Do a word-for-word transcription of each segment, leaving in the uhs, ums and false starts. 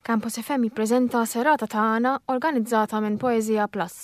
Campus F M jippreżenta serata tagħna organizzata minn Poezija Plus.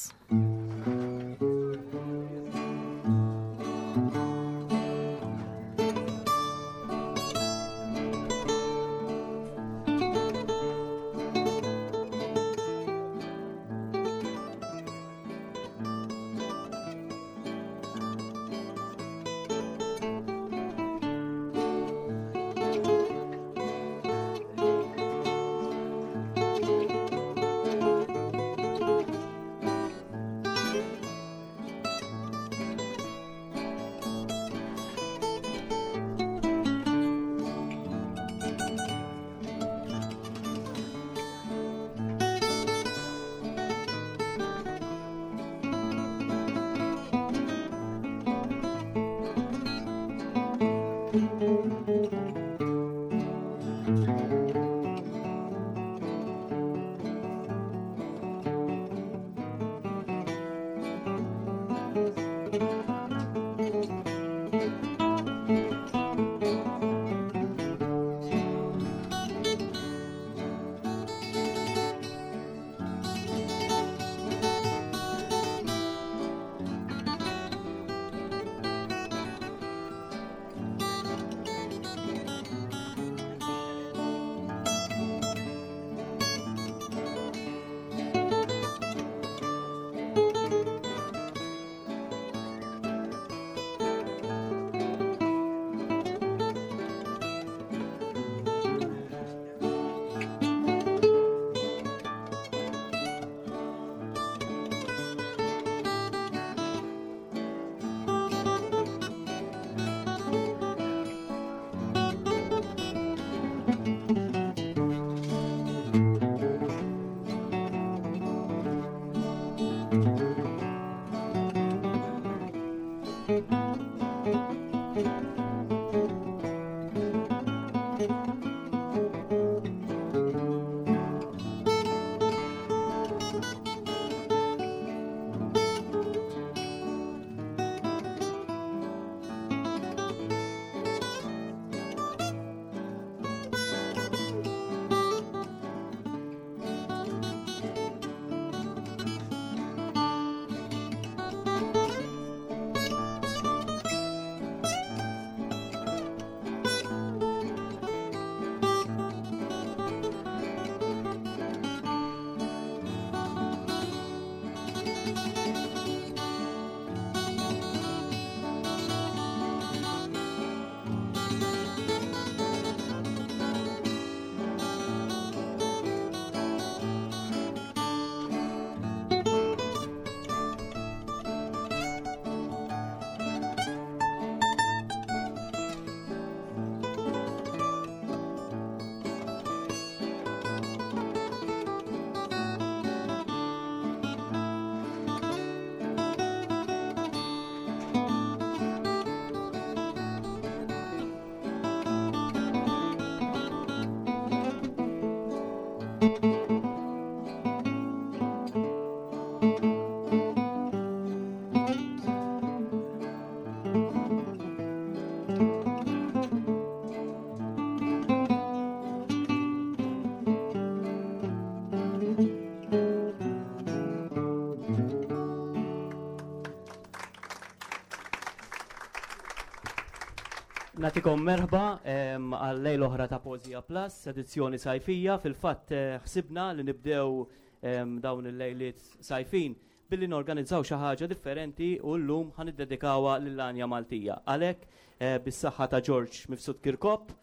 Natikom merħba għal-lejl oħra ta' Poezija Plus, edizzjoni sajfija. Fil-fatt ħsibna li nibdew dawn il-lejliet sajfin billi norganizzaw xi ħaġa differenti u llum ħaniddedikawha lill-Anja Maltija. Għalhekk bis-saħħa ta' George Mifsud Kirkop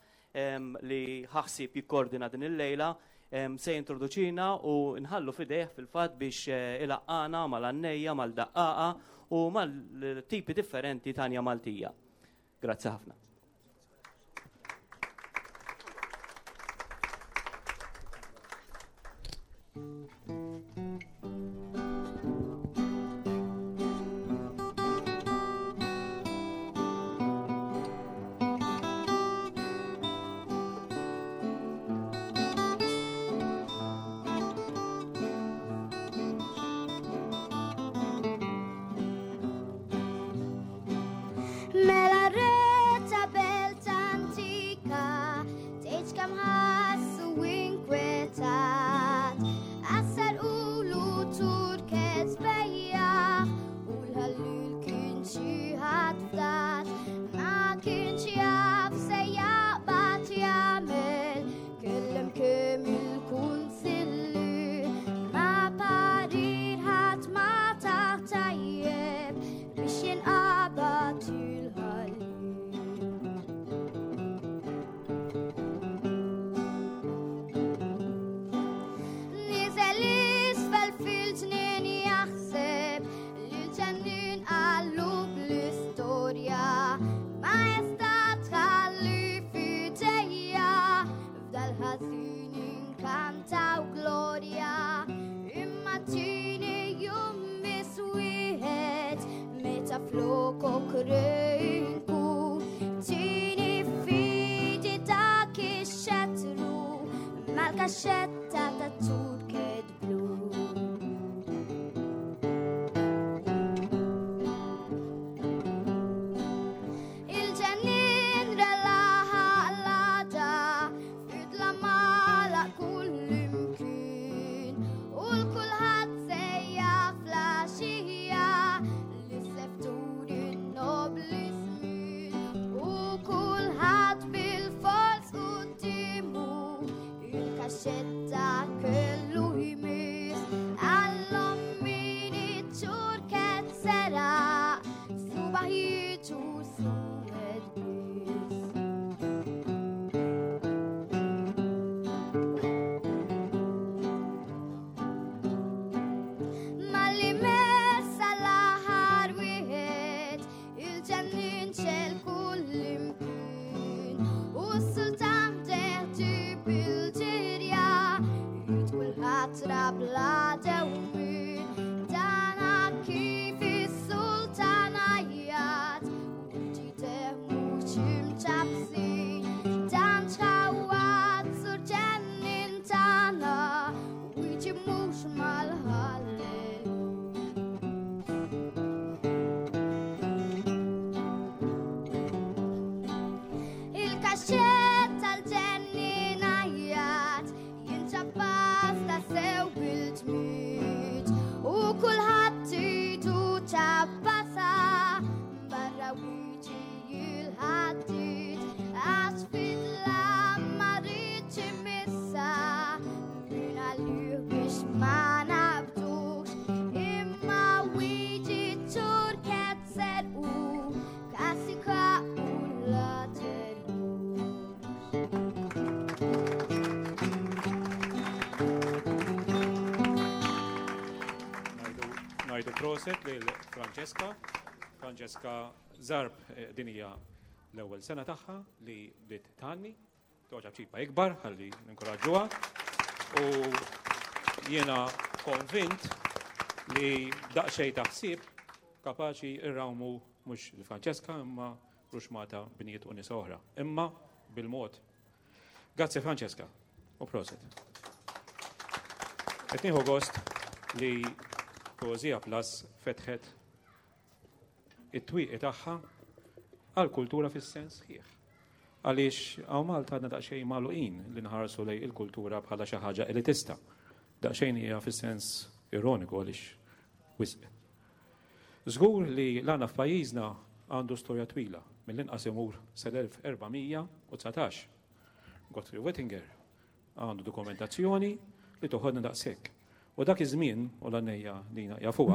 li ħaħsib jikkordina din il-lejla se jintroduċina u nħallu fidejh fil-fatt biex ilaqqana mal-annejja, mal-daqqaqa u mal-tipi differenti ta' Anja Maltija. Grazzi ħafna. Me la retta dak kellu jmiss għall-ommi li ċurket sera subaħiet u suwed biss. Malli messa l-aħar wieħed il-ġennin ċel kull imkien u s-sultan deħti bil-ġirja jid kulħadd rabla dewmien dana kif is-sultan għajjat u ġiteħ mhux imċabsi dan ċħawat sur ġennin tagħna u jiġi mhux mal-ħallel. Il-kaxxett tal-ġennin għajjat jinċabbas ta' sew bil-ġmied u kulħadd idu ċabbasa barra wiċi il-ħaddid għax fidla ma rridx imissa min għalih biex ma nabdux imma wiġi ċurket serqu kassika u l-laterqu. Najdu proset lil Franceska. Franceska Zarb din hija l-ewwel sena tagħha li bdiet tgħanni, toġab ċipa ikbar ħalli ninkoraġġuha u jiena konvint li daqsxejn taħsib kapaċi irrawmu mhux il-Franceska imma ruxmata bniet u nisa oħra, imma bil-mod. Grazzi Franceska u proset. Qed nieħu gost li Poezija Plus fetħet it-twieqi tagħha għall-kultura fis-sens sħiħ. Għaliex hawn Malta għandna daqsxejn magħluqin li nħarsu lejn il-kultura bħala xi ħaġa elitista. Daqsxejn hija fis-sens ironiku għaliex wisq. Żgur li l-għandna f'pajjiżna għandu storja twila mill-inqas imur sal-elf erba'mija u tsatax. Gottfried Wettinger għandu dokumentazzjoni li toħodna daqshekk. U dak iż-żmien u l-għannejja dina jafuha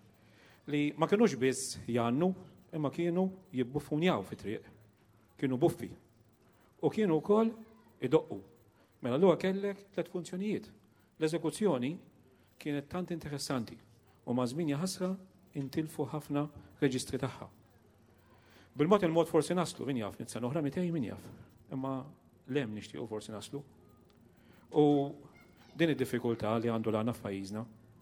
li ma kinux biss jannu imma kienu jibbuffunjaw fit-triq. Kienu buffi. U kienu wkoll idoqqu. Mela l-huwa kellek tliet funzjonijiet. L-eżekuzzjoni kienet tant interessanti u ma' żmien ħasra intilfu ħafna reġistri tagħha. Bil-mod il-mod forsi naslu, min jaf, nitsan oħra mitej min jaf. Imma lem nixtiequ forsi naslu. U din id-diffikultà li għandu l-għana f'pajjiżna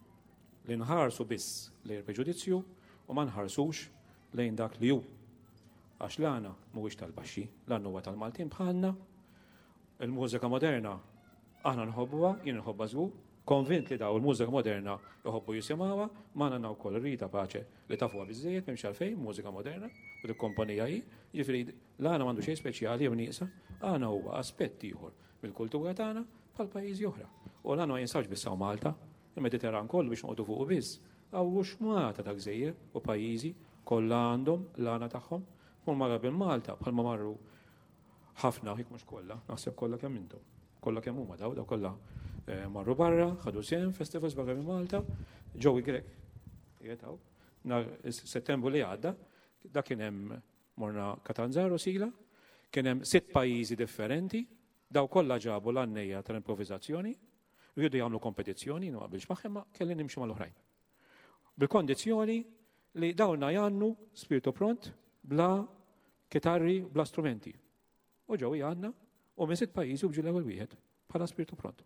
li nħarsu biss lejn preġudizzju u ma nħarsux lejn dak li hu. Għax l-għana mhuwiex tal-baxxi, l-għan huwa tal-Maltin bħalna, il-mużika moderna aħna nħobbuha, jien nħobba żgur, konvint li daw il-mużika moderna jħobbu jisimgħuha, ma għandna wkoll Rita Pace li tafuha biżżejjed m'hemmx għalfejn mużika moderna u dik-kompanija hi, jiġifieri l-għana m'għandu xejn speċjali jew nieqsa, għana huwa aspett ieħor mill-kultura tagħna bħal pajjiżi oħra. U l-għana ma jinsawx biss hawn Malta, il-Mediterran kollu biex noqogħdu fuq biss. Hawn xmata ta' gżejjer u pajjiżi kollha għandhom l-għana tagħhom. Mur marra bil-Malta bħalma marru ħafna ħik mhux kollha, naħseb kollha kemm intom. Kollha kemm huma daw, daw kollha marru barra, ħadu sehem festivals barra minn Malta, ġew Grek. Jetaw, nar Settembru li għadda, dak kien hemm morna Katanzaro Sila, kien hemm sitt pajjiżi differenti, daw kollha ġabu l-għannejja tal-improvvizazzjoni, rridu jagħmlu kompetizzjoni, ma qabilx magħhom ma kelli nimxu mal-oħrajn. Bil-kondizzjoni li dawna jannu spiritu pront bla kitarri, bla strumenti. U ġew għandna u minn sitt pajjiżi bġu l-ewwel wieħed bħala spiritu pront.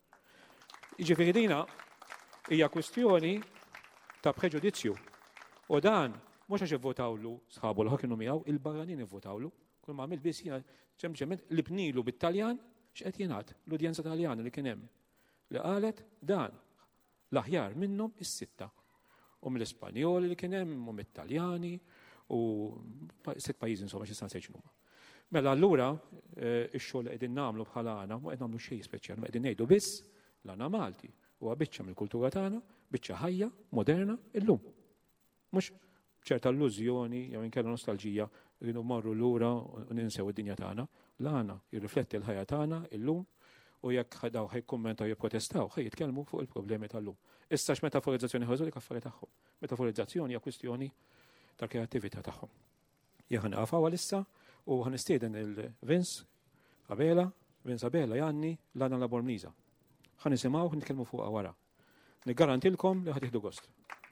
Jiġifieri dina hija kwistjoni ta' preġudizzju. U dan mhux għax ivvotawlu sħabu l kienu miegħu, il-barranin ivvotawlu. Kull ma għamil biss jiena ċemċement li bnilu bit-Taljan x'qed jingħad l-udjenza Taljana li kien hemm li qalet dan l-aħjar minnhom is-sitta. U mill-Ispanjoli li kien hemm u mit-Taljani u sitt pajjiżi insomma xi sta nsejx huma. Mela allura x-xogħol li qegħdin nagħmlu bħala għana ma qed nagħmlu xejn speċjali, ma qegħdin ngħidu biss l-għana Malti huwa biċċa mill-kultura tagħna, biċċa ħajja, moderna illum. Mhux ċerta illużjoni jew inkella nostalġija rridu mmorru lura u ninsew id-dinja tagħna, l-għana jirrifletti l-ħajja tagħna illum u jekk daw ħajkummentaw jipprotestaw, ħaj jitkellmu fuq il-problemi tal-lum. Issa x'metaforizzazzjoni ħarżu li kaffari tagħhom. Metaforizzazzjoni hija kwistjoni tal-kreattività tagħhom. Jien ħanqafaw għalissa u ħanistieden il-Vince Abela, Vince Abela Janni Lana La Bormniża. Ħanisimgħu nitkellmu fuqha wara. Niggarantilkom li ħad tieħdu gost.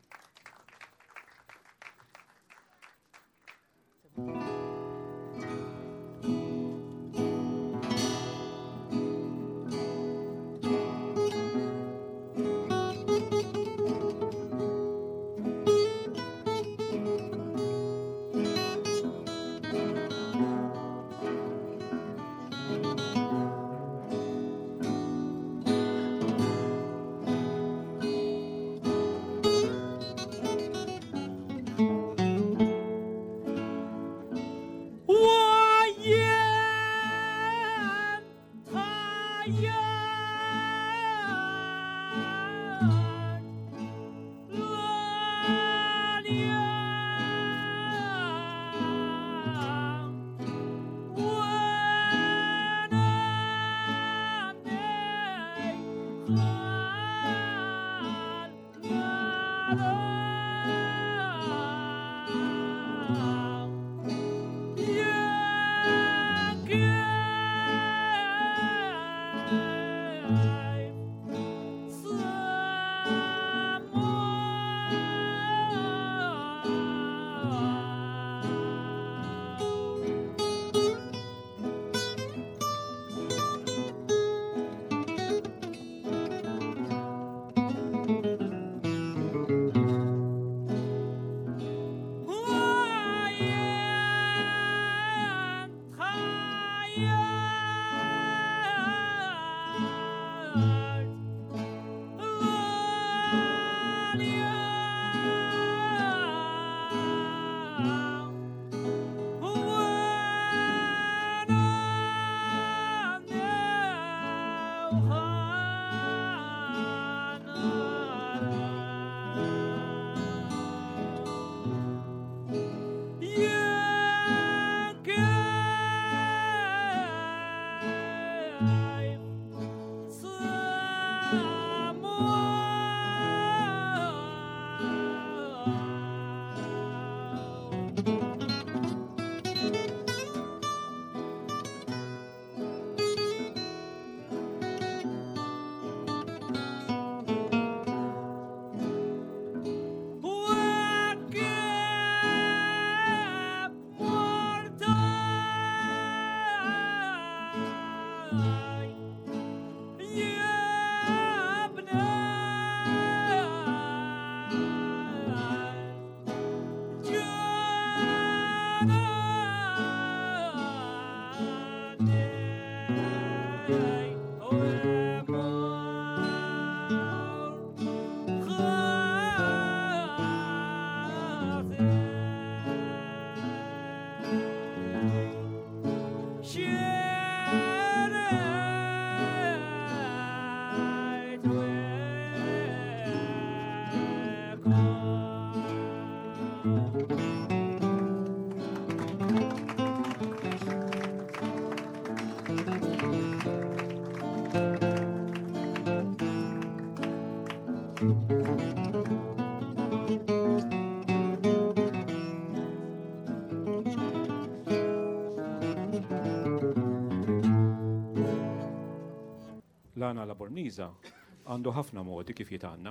Lana La Bormniża għandu ħafna modi kif jitanna.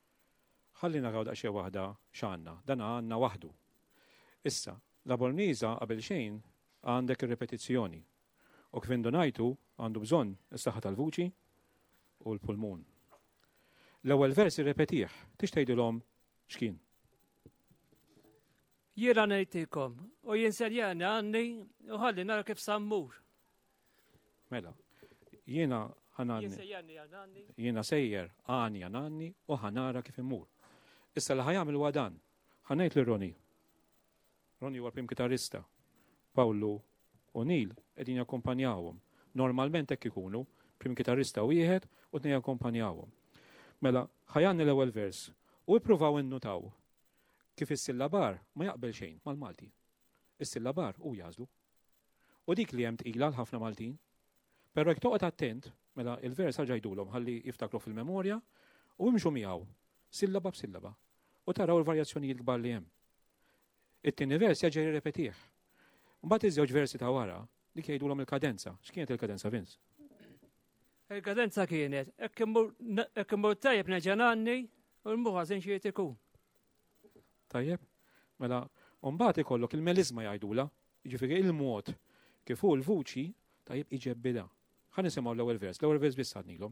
Ħalli naraw daqsxejn waħda x'għandna, dan għandna waħdu. Issa, La Bormniża qabel xejn għandek ir-repetizzjoni. U kif indunajtu għandu bżonn is-saħħa tal-vuċi u l-pulmun. L-ewwel vers irrepetih, tix tgħidilhom x'kien. Jiena ngħidilkom u jinserjani għanni u ħalli nara kif sammur. Mela, jiena ħananni. Jiena sejjer għani għananni u ħanara kif immur. Issa li ħajamil wadan, ħanajt li Roni. Roni huwa prim kitarista. Pawlu u Neil qegħdin jakkumpanjawhom. Normalment hekk ikunu, prim kitarista wieħed u tnejn jakkumpanjawhom. Mela, ħajanni l-ewwel vers u ippruvaw innutaw kif is-sillabar ma jaqbel xejn mal-Malti. Is-sillabar hu jażlu. U dik li hemm tqila l-ħafna Maltin, Però jekk toqgħod attent, mela il-vers ħarġa jdulhom ħalli jiftakru fil-memorja u jimxu miegħu sillaba b'sillaba u taraw il-varjazzjonijiet kbar li hemm. It-tieni vers jaġa jirrepetih. Mbagħad iż-żewġ versi ta' wara dik jgħidulhom il-kadenza. X'kienet il-kadenza, Vince? Il-kadenza kienet, hekk immur tajjeb neġa' nanni u l-mbuħ ħażin xi jrid ikun. Tajjeb? Mela mbagħad ikollok il-meliżma jgħidula, jiġifieri il-mod kif hu l-vuċi tajjeb iġebbida. Ħa nisimgħu l-ewwel vers, l-ewwel vers biss għadnilhom.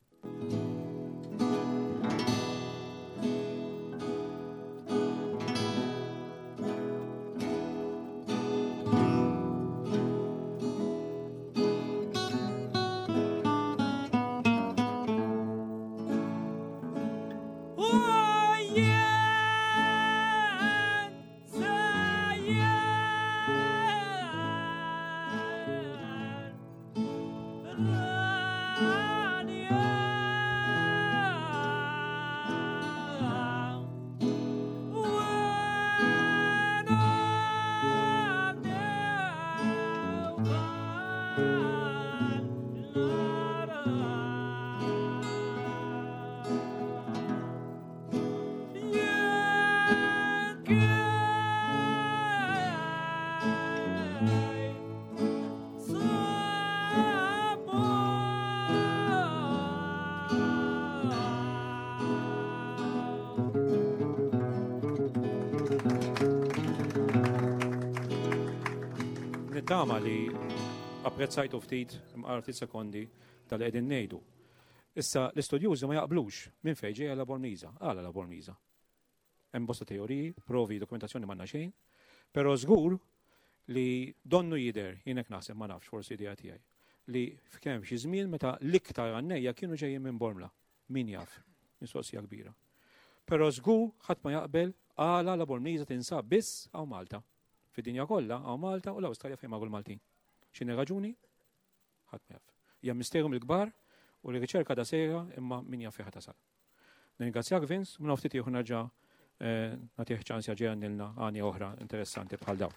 Nittama li apprezzajtu ftit imqar ftit sekondi tal-qegħdin ngħidu. Issa l-istudjużi ma jaqblux minn fejn ġejja l-Laborniża, għala Laborniża. Hemm bosta teoriji, provi, dokumentazzjoni m'għandna xejn, però żgur li donnu jidher jien hekk naħseb ma nafx forsi idea tiegħi li f'kemm xi żmien meta l-iktar għannejja kienu ġejjin minn Bormla. Min jaf, mistoqsija kbira. Però żgur ħadd ma jaqbel għala Laborniża tinsab biss hawn Malta. Fid-dinja kollha hawn Malta u l-Awstralja fejn magħhom Maltin. X'inhi raġuni? Ħadd ma jaf. Hija misteru mill-kbar u l-riċerka da sejra imma min jaf fejn tasal. Ningrazzjak Vince, minn ftit ieħor nerġa' nagħtih ċans jaġi għandilna għani oħra interessanti bħal dawn.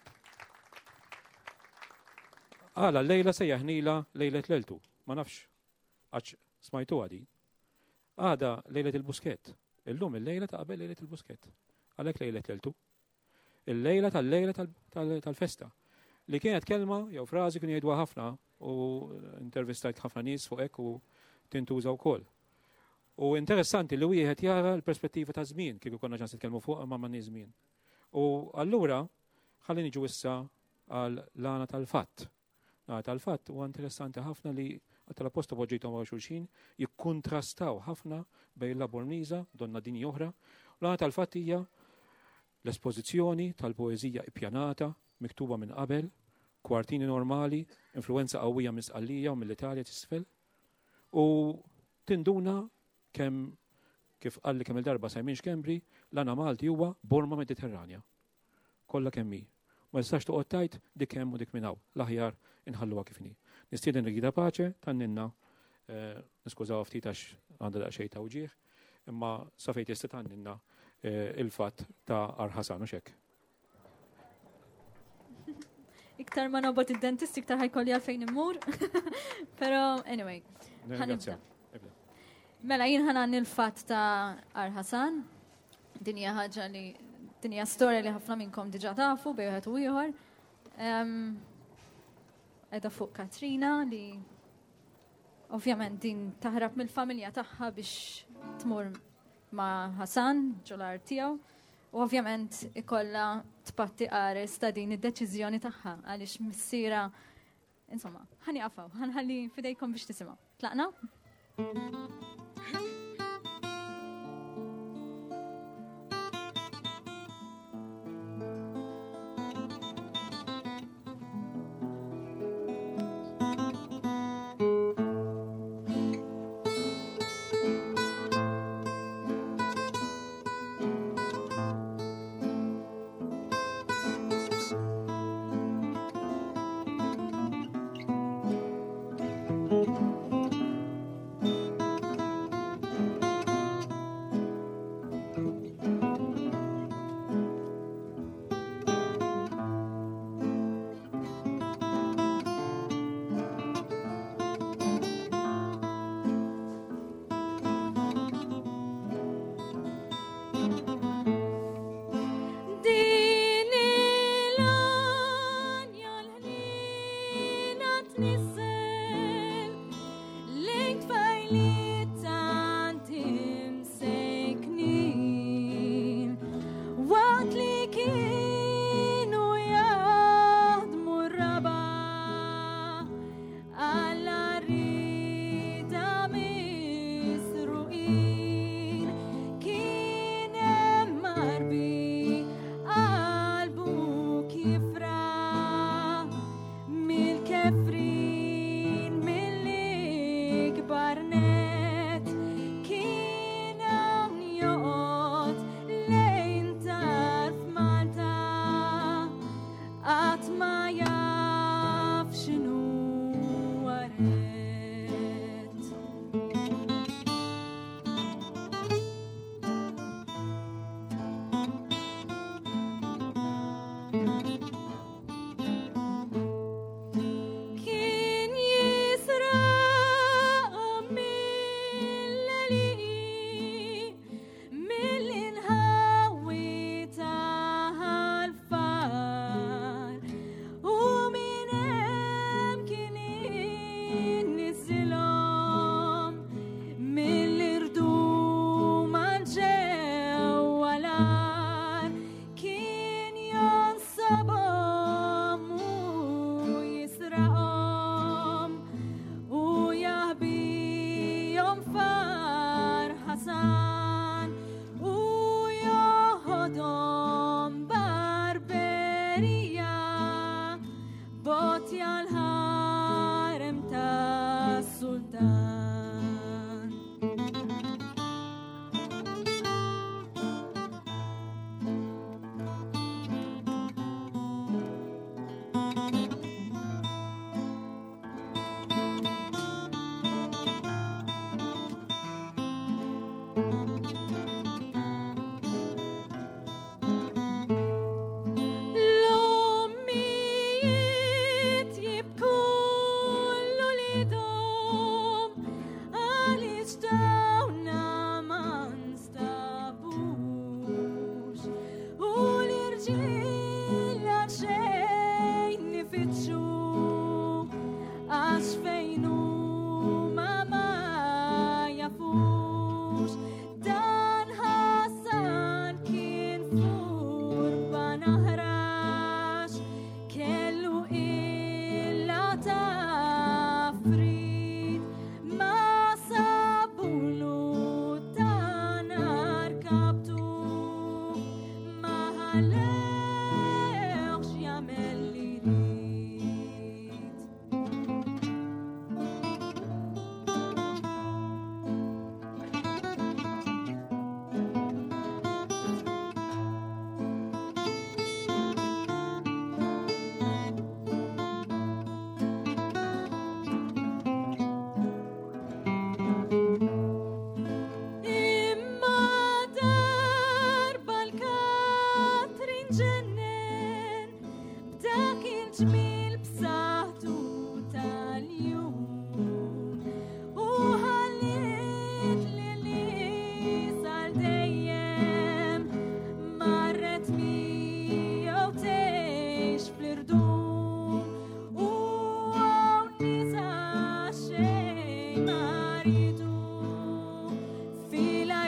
Għala l-lejla sejjaħnila lejlet l-eltu, ma nafx għax smajtu għadi. Għada lejlet il-buskett, illum il-lejla ta' qabel lejlet il-buskett. Għalhekk lejlet l-eltu. Il-lejla tal-lejla tal-festa. Li kienet kelma jew frażi kien jgħidwa ħafna u intervistajt ħafna nies fuq hekk u tintuża wkoll. U interessanti li wieħed jara l-perspettiva ta' żmien kieku konna ċans nitkellmu fuq ma m'għandniex żmien. U allura ħalli niġu issa għal lana tal-fatt. Lana tal-fatt huwa interessanti ħafna li tal-apposta poġġejthom ma' xulxin jikkuntrastaw ħafna bejn Laborniża, donna dinji oħra. Lana tal-fatt hija l-espożizzjoni tal-poeżija ippjanata, miktuba minn qabel, kwartini normali, influenza qawwija misqallija u mill-Italja t'isfel. U tinduna kemm kif qalli kemm il-darba Simon Xkembri, l-ana Malti huwa Borma Mediterranja. Kollha kemm hi. Ma tistax toqgħod tajt dik hemm u dik minn hawn. L-aħjar inħalluha kif inhi. Nistieden Rigida Paċe tanninna niskużaw ftit għax għandha daqsxejn ta' wġieħ, imma sa fejn tista' tanninna il-fatt ta' Arħasan u xek. Iktar ma nobot id-dentist, iktar ħajkolli għalfejn immur. Pero, anyway. Mela, jien ħanan il-fatt ta' Arħasan. Dinja ħaġa li, dinja storja li ħafna minnkom diġa tafu, bejħet u ieħor. Edha fuq Katrina li ovvjament din taħrab mill-familja tagħha biex tmur ma' Ħasan, ġolar tiegħu, u ovvjament ikolla tpatti qares ta' din id-deċiżjoni tagħha għaliex missiera insomma, ħani qafaw, ħanħalli fidejkom biex tisimgħu. Tlaqna?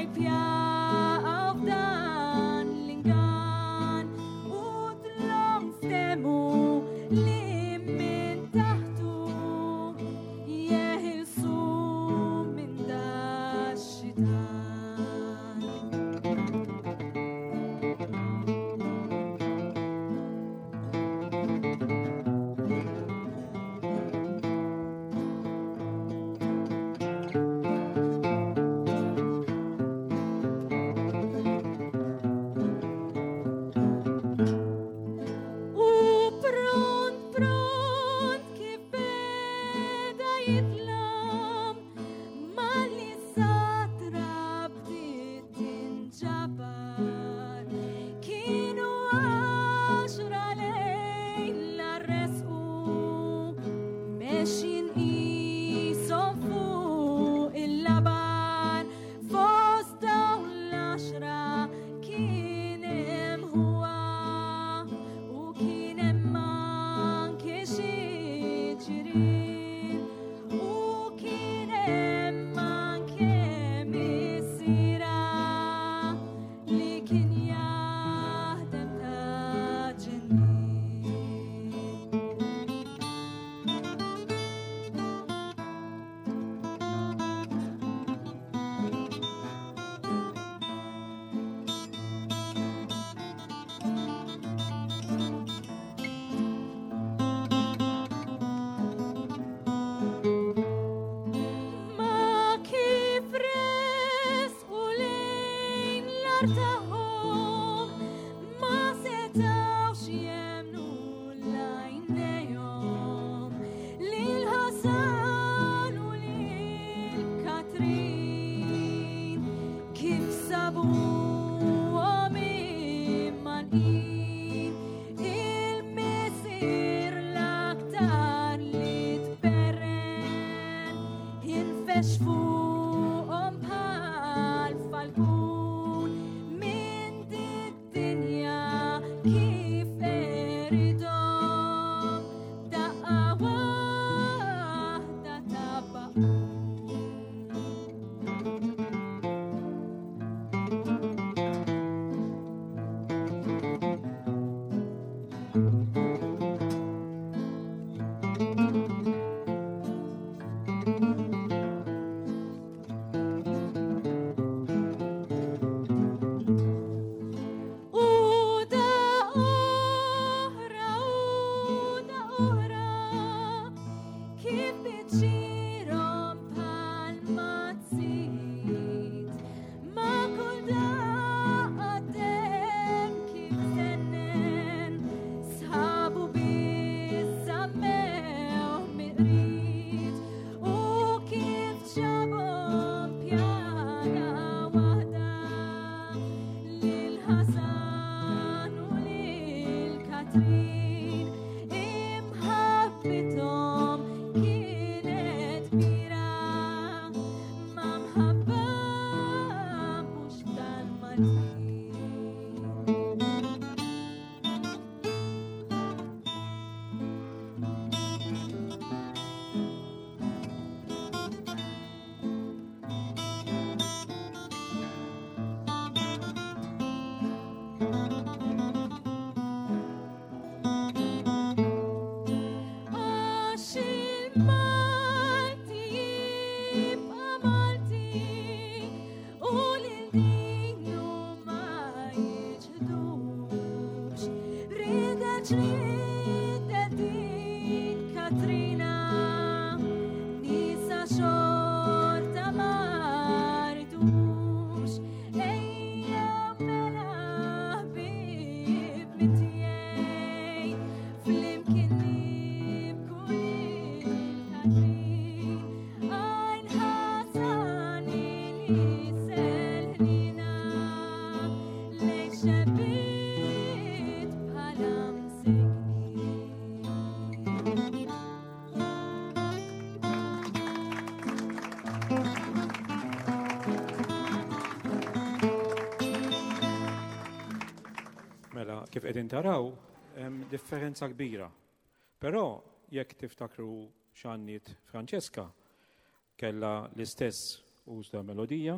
Kif qegħdin taraw, hemm differenza kbira. Però jekk tiftakru x'għanniet Franċeska kellha l-istess uż ta' melodija,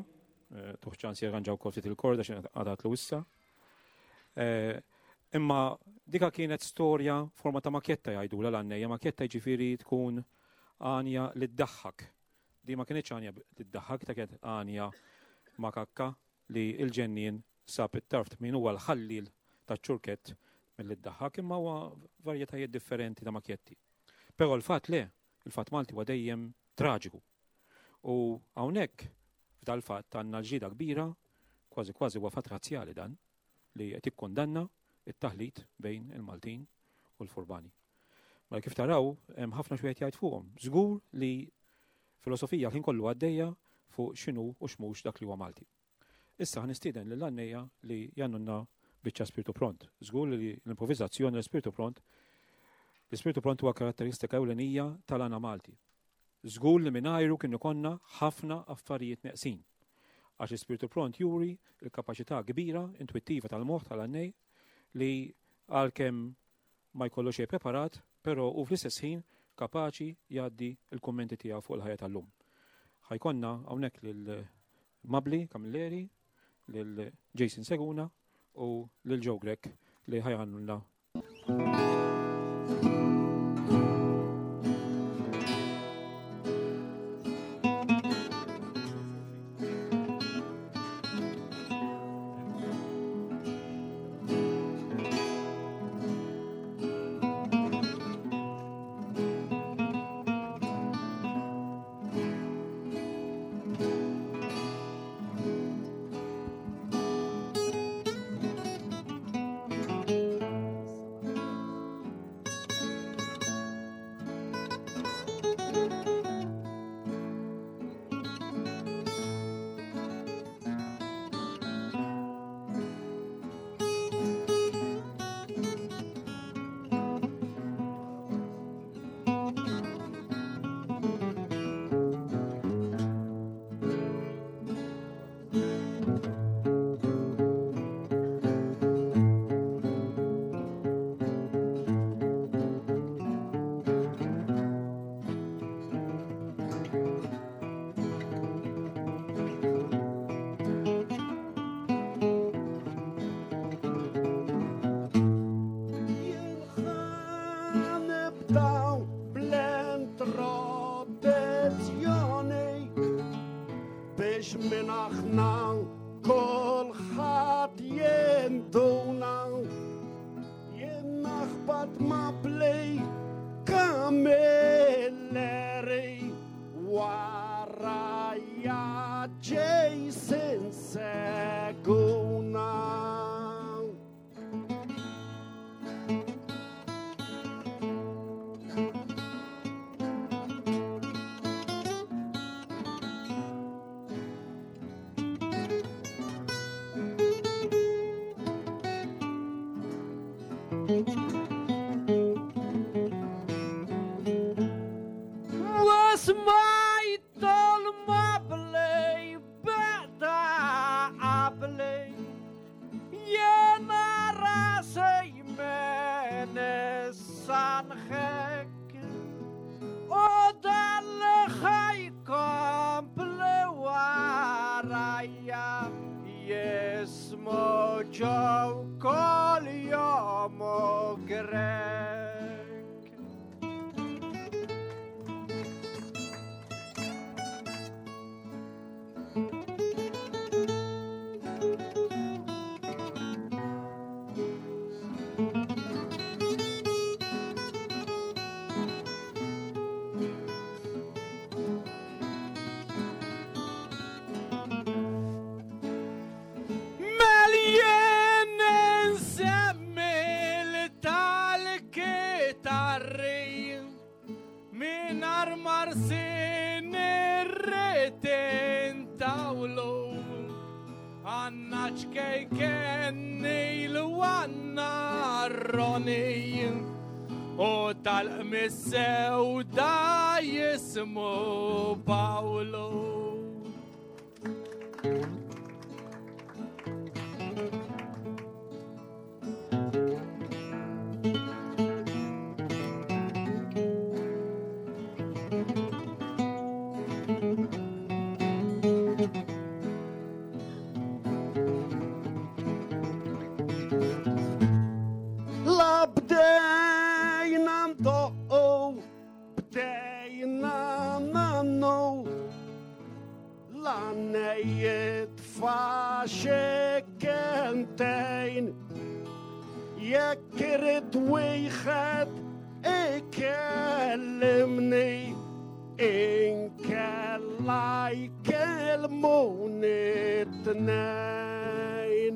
tuħċans jirranġaw kol ftit il-korda xin għadat l-wissa. Imma dika kienet storja forma ta' makjetta jgħidu l-għannejja, makjetta ġifiri tkun għanja li d-daħħak. Di ma kienieċ għanja li d-daħħak, ta' kienet għanja makakka li il-ġennin sab it-tarf min huwa l-ħallil ta' ċurket mill-iddaħħak imma huwa varjetajiet differenti ta' makjetti. Però l-fatt le, il-fatt Malti huwa dejjem traġiku. U hawnhekk f'dal fatt għandna l-ġida kbira, kważi kważi huwa fatt razzjali dan, li qed ikkondanna it-taħlit bejn il-Maltin u l-Furbani. Ma kif taraw, hemm ħafna xwieħed jgħid fuqhom. Żgur li filosofija ħin kollu għaddejja fuq x'inhu u x'mhux dak li huwa Malti. Issa ħnistieden lill għannejja li jannunna biċċa spiritu pront. Żgur li l-improvvizazzjoni l-spiritu pront, l-spiritu pront huwa karatteristika ewlenija tal-għana Malti. Żgur li mingħajru kienu konna ħafna affarijiet neqsin. Għax l-spiritu pront juri l-kapaċità kbira, intuittiva tal-moħħ tal-għannej li għalkemm ma jkollu xejn preparat, però u fl-istess ħin kapaċi jgħaddi l-kummenti tiegħu fuq il-ħajja tal-lum. Ħajkonna hawnhekk lil Mabli Kamilleri, lil Jason Seguna u lil Joe Grek li ħajgħannulna. O tal-missewda jismu Paolo. وشكنتين يكرد ويخد يكلمني إن كان لا يكلموني اثنين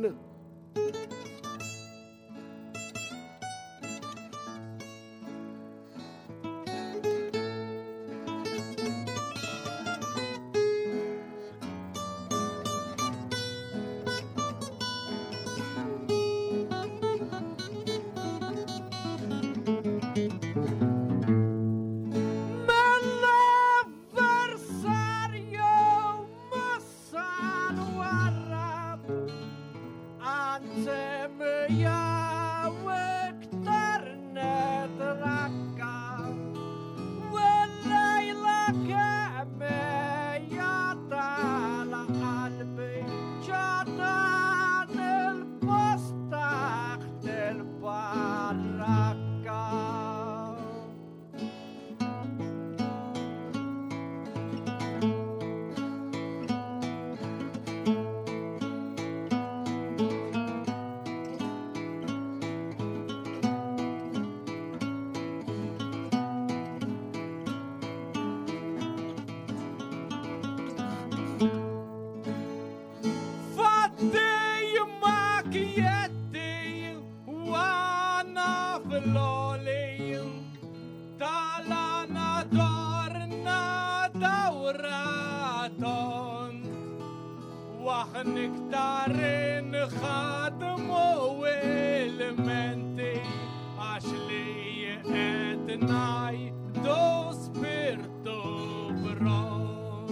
نكتارين خادمو المنتي عشلي اتناي دو سبيرتو برون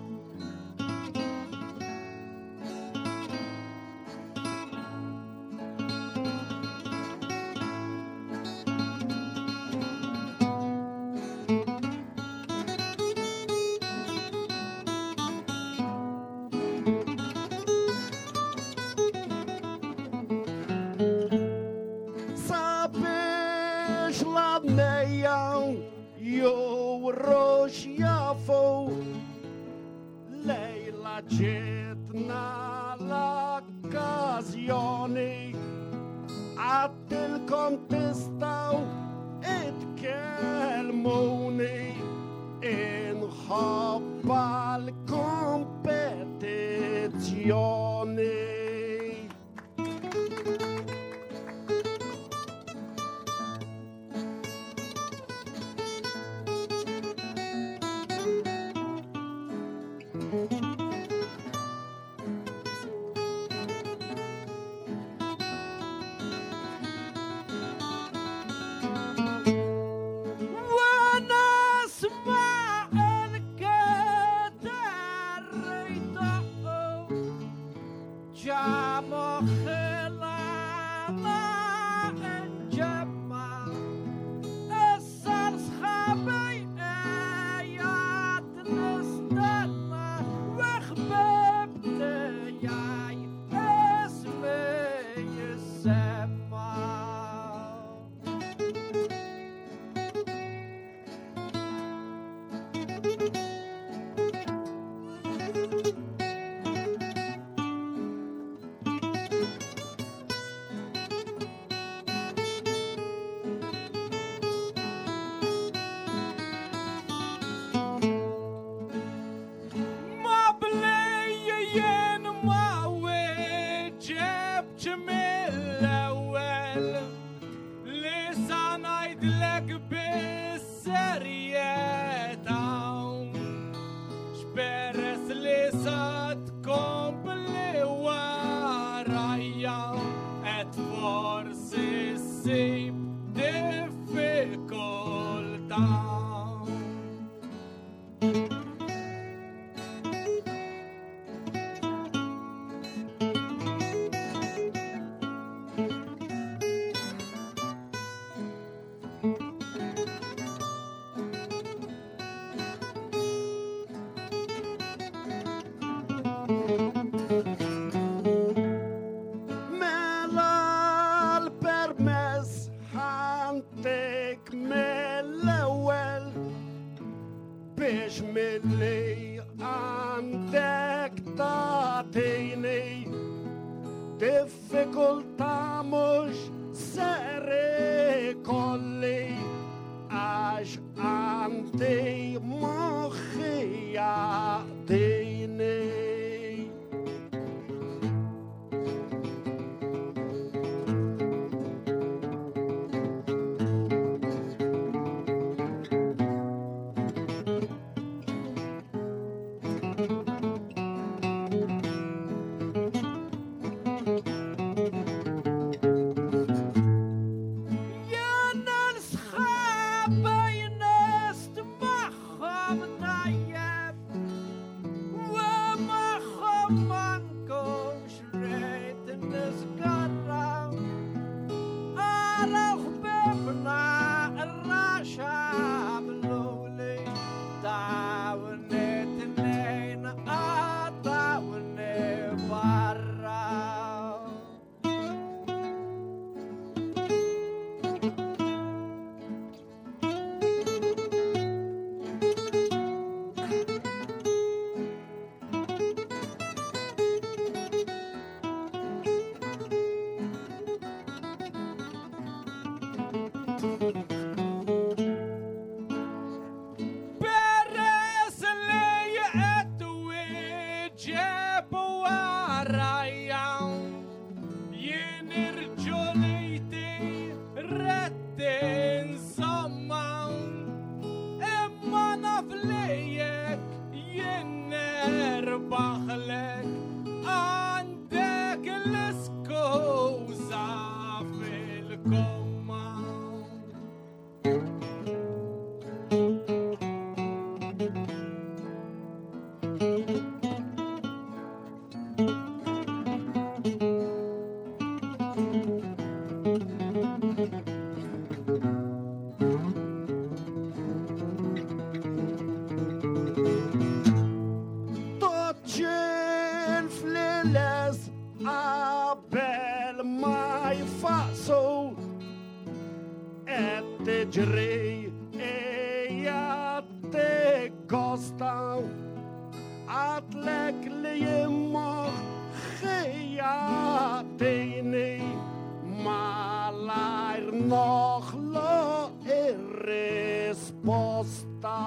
Yo rosh yafo Leila jetna l'occasione Attilkom tistaw itkelmuni inħabba l-kompetizzjoni warajja jien irġolejti retti insomma imma naf lejek jien nerbaħlek għandek l-iskuża fil-komma. Toċċil fl-les qabel ma jfaqsu qed tiġri ejja tikkostaw għatlek li jimmoħ ħejjatini malajr noħloq ir-risposta.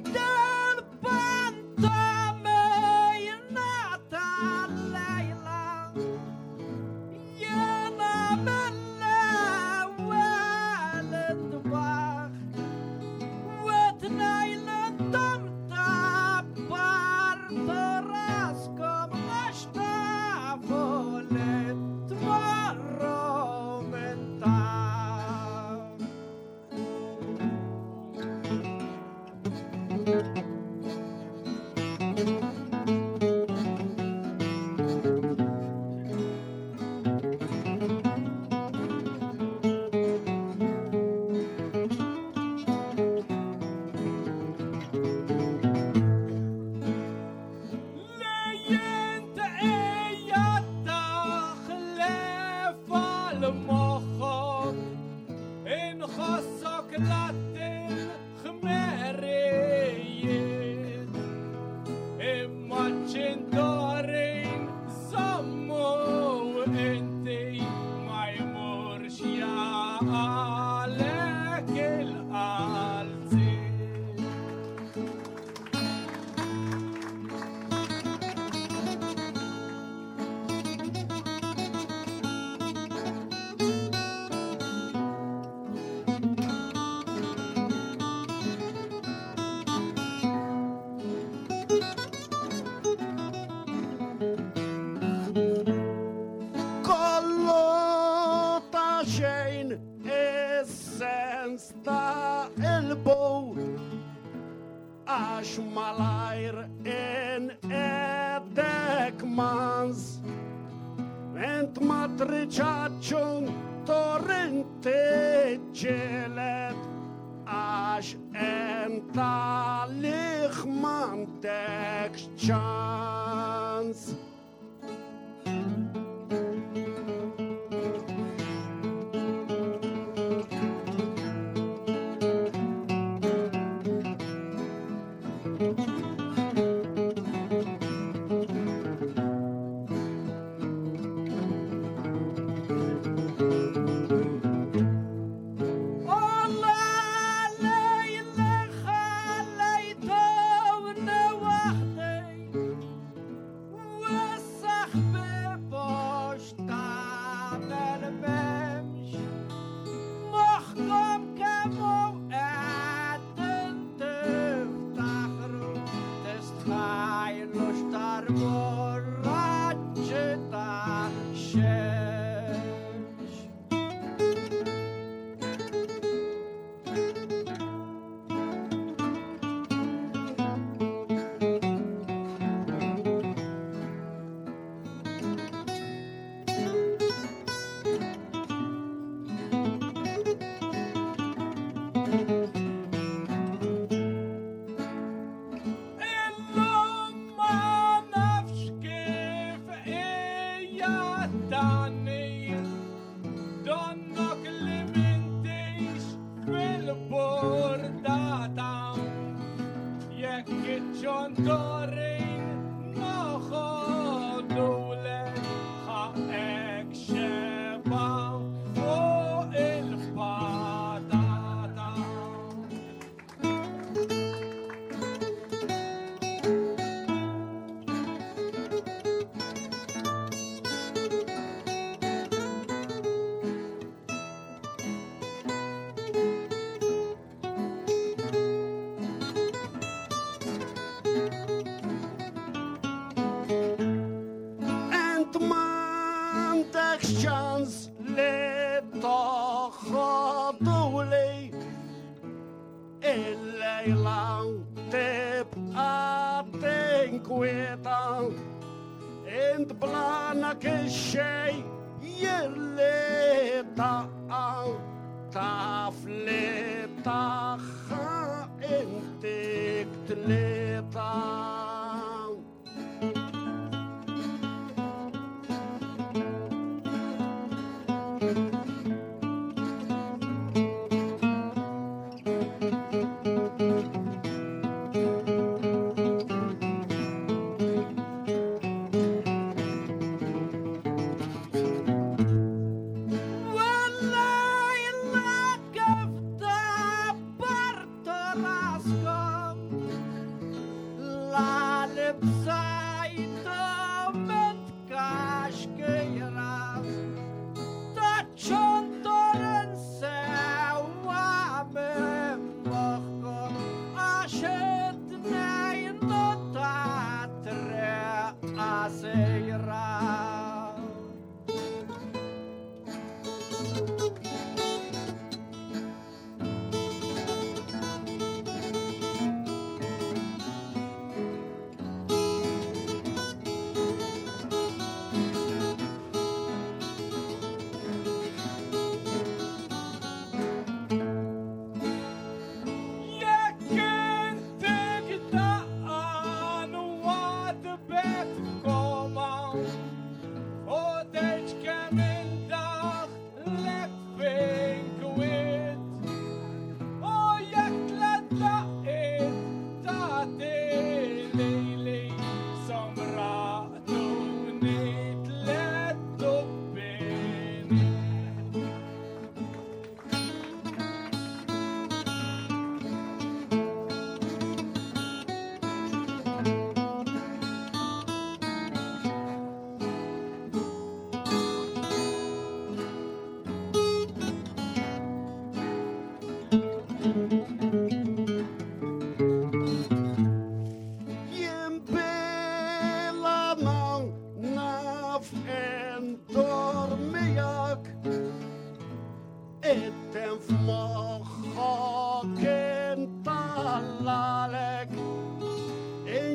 Wabdal banta mejnata lejla Ash malair en edek mans Ent matriciaccion torrente gelet Ash entalich man dek chance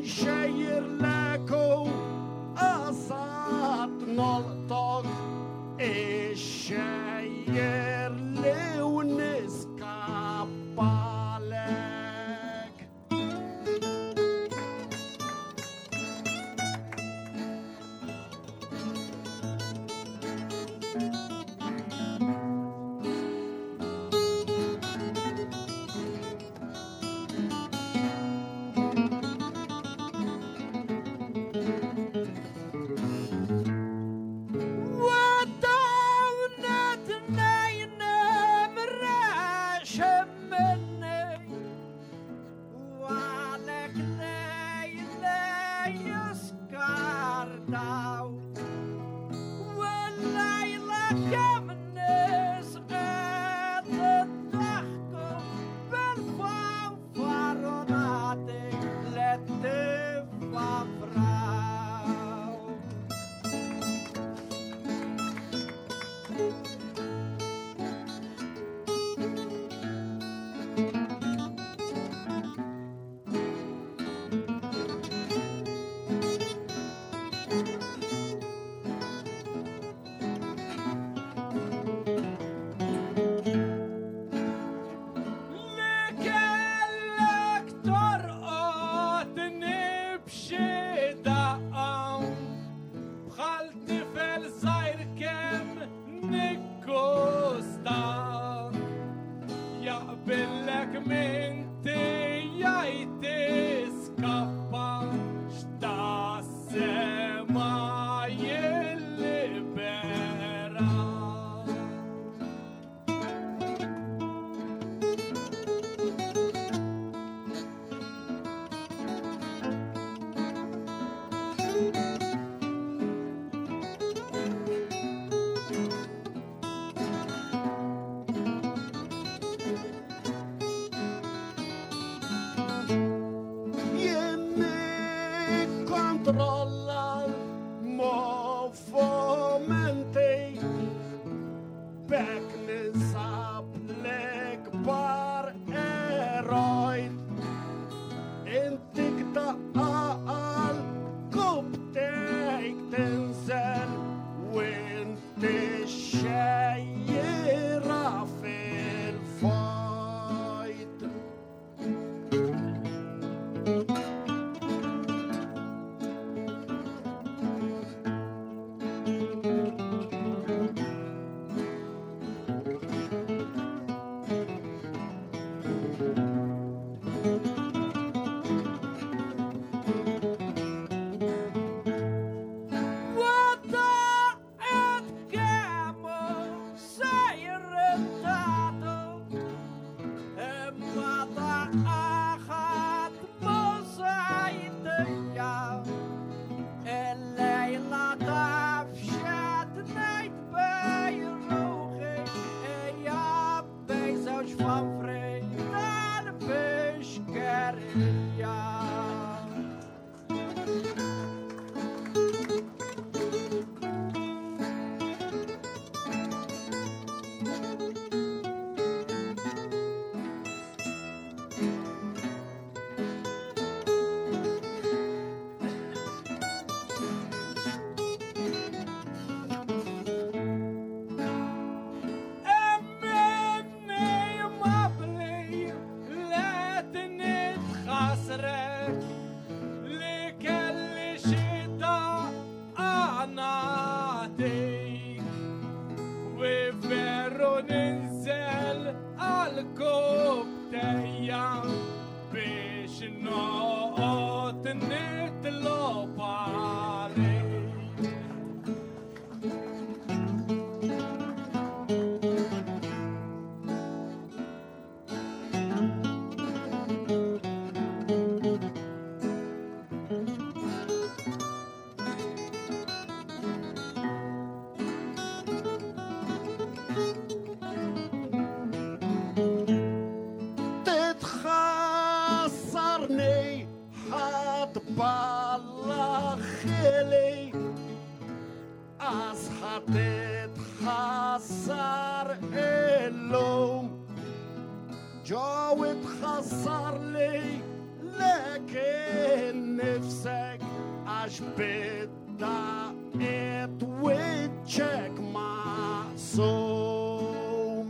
xejjer leku għasat noltok ix-xejjer li uniskappalek. Ġo itħassar li lek كان نفسك عش بدها اتوجهك معصوم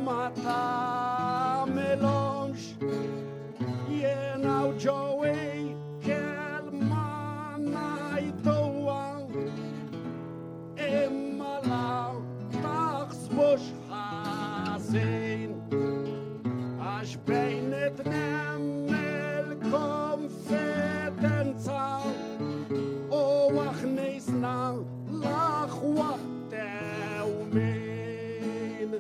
imma tagħmilhomx jiena u Joey kelma ngħiduha imma la taħsbux ħażin għax bejnietnem il-konfidenza u aħnisna l-aħwa dewmin.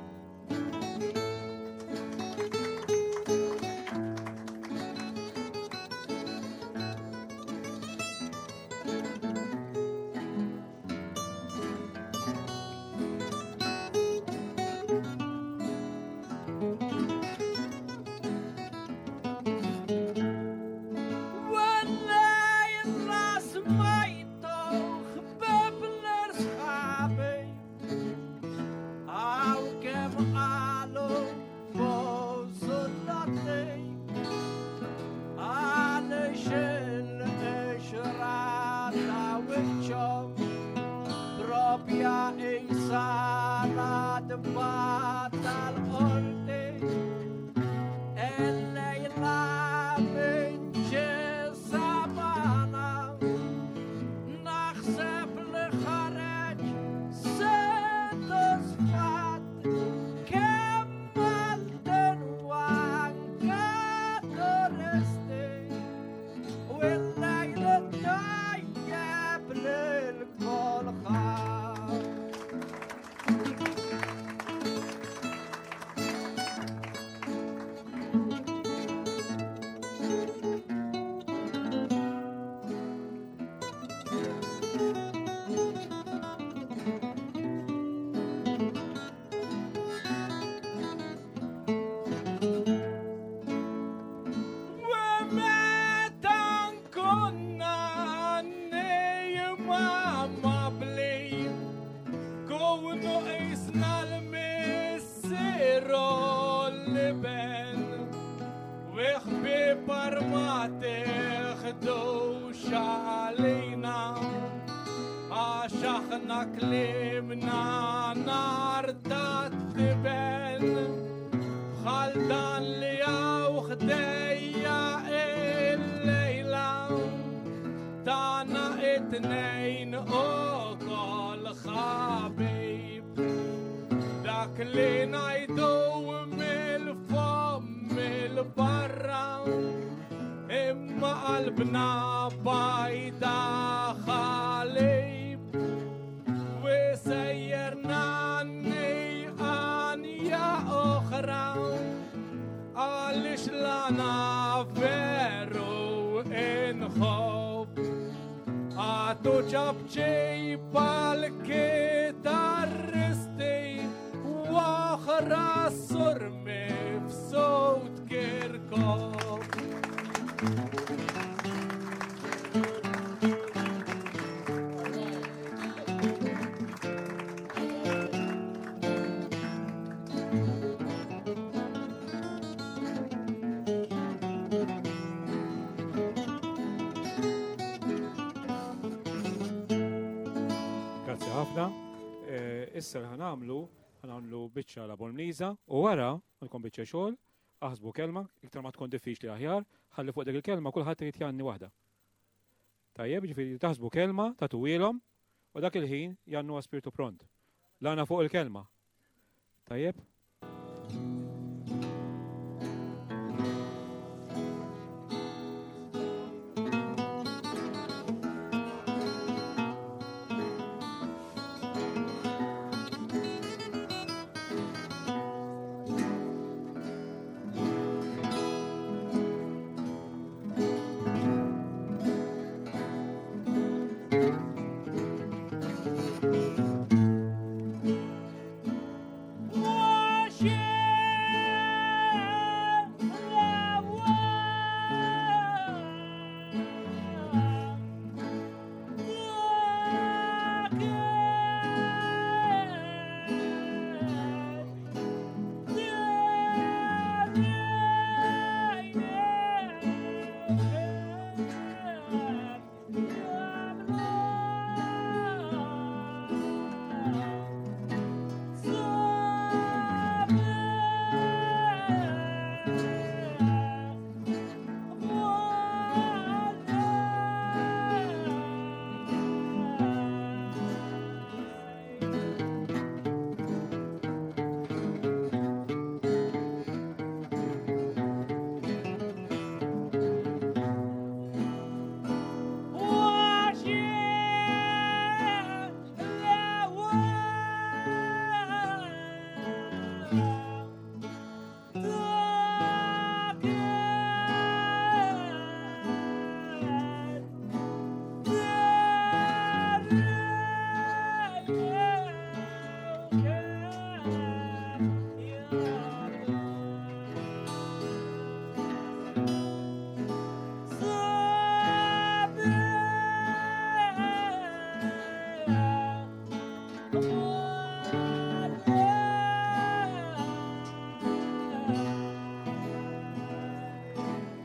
Issa ħanamlu, ħanamlu biċċa la Bormliża u wara nkom biċċa xogħol, aħsbu kelma, iktar ma tkun diffiċli aħjar, ħalli fuq dik il-kelma kulħadd irid janni waħda. Tajjeb, ġifieri taħsbu kelma, tagħtuwilhom u dak il-ħin jannu spiritu pront. Lana fuq il-kelma. Tajjeb? Yeah!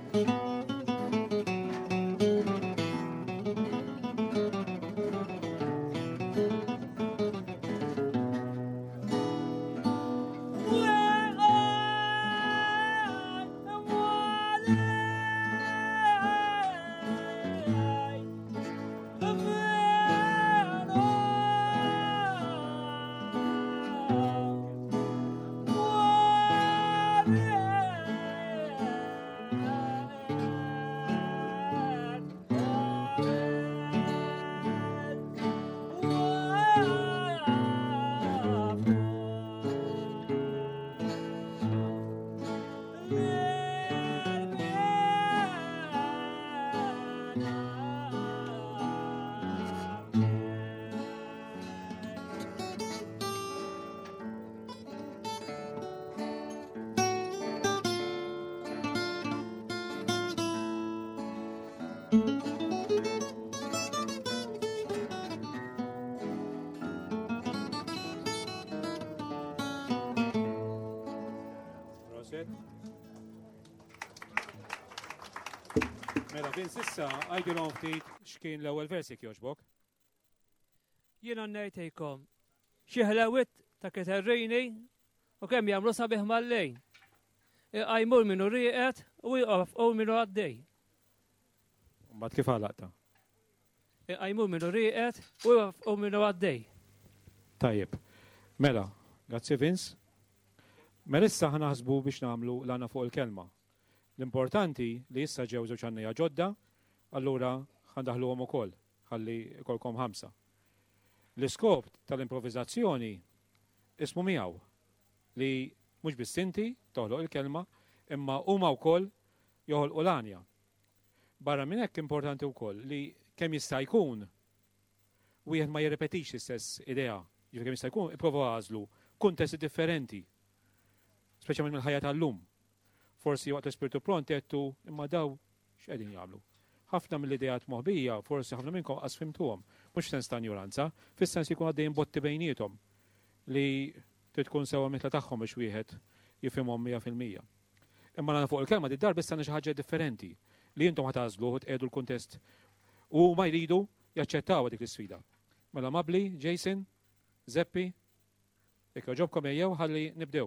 Mela, Vince, issa għajdilhom ftit x'kien l-ewwel versi jogħġbok. Jiena ngħidilkom xi ħlawit ta' keterrini u kemm jagħmlu sabiħ mal-lejn. Iqajmur minnu rieqed u jqaf u minnu għaddej. Mbagħad kif għalaqta? Iqajmur minnu rieqed u jqaf u minnu għaddej. Tajjeb. Mela, grazzi Vince. Mela issa ħanaħsbu biex nagħmlu l-għana fuq il-kelma. L-importanti li issa ġew żewġ għannejja ġodda, allura ħandaħluhom ukoll, ħalli ikolkom ħamsa. L-iskop tal-improvviżazzjoni ismu miegħu li mhux biss inti toħloq il-kelma, imma huma wkoll joħolqu l-għanja. Barra minn hekk importanti wkoll li kemm jista' jkun wieħed ma jirrepetix l-istess idea, ġifier kemm jista' jkun ipprova għażlu kuntesti differenti, speċjalment mill-ħajja tal-lum. Forsi waqt l-ispirtu pront jettu imma daw x'qegħdin jagħmlu. Ħafna mill-idejat moħbija, forsi ħafna minnkom qas fimtuhom, mhux sens ta' ignoranza, fis-sens jkun għaddejjin botti bejniethom li trid tkun sewwa mitla tagħhom biex wieħed jifhimhom mija fil-mija. Imma nagħna fuq il-kelma did-darba issa xi ħaġa differenti li intom ħatażlu tqiegħdu l-kuntest u ma jridu jaċċettaw dik l-isfida. Mela Mabli, Jason, Zeppi, jekk ġobkom ejjew ħalli nibdew.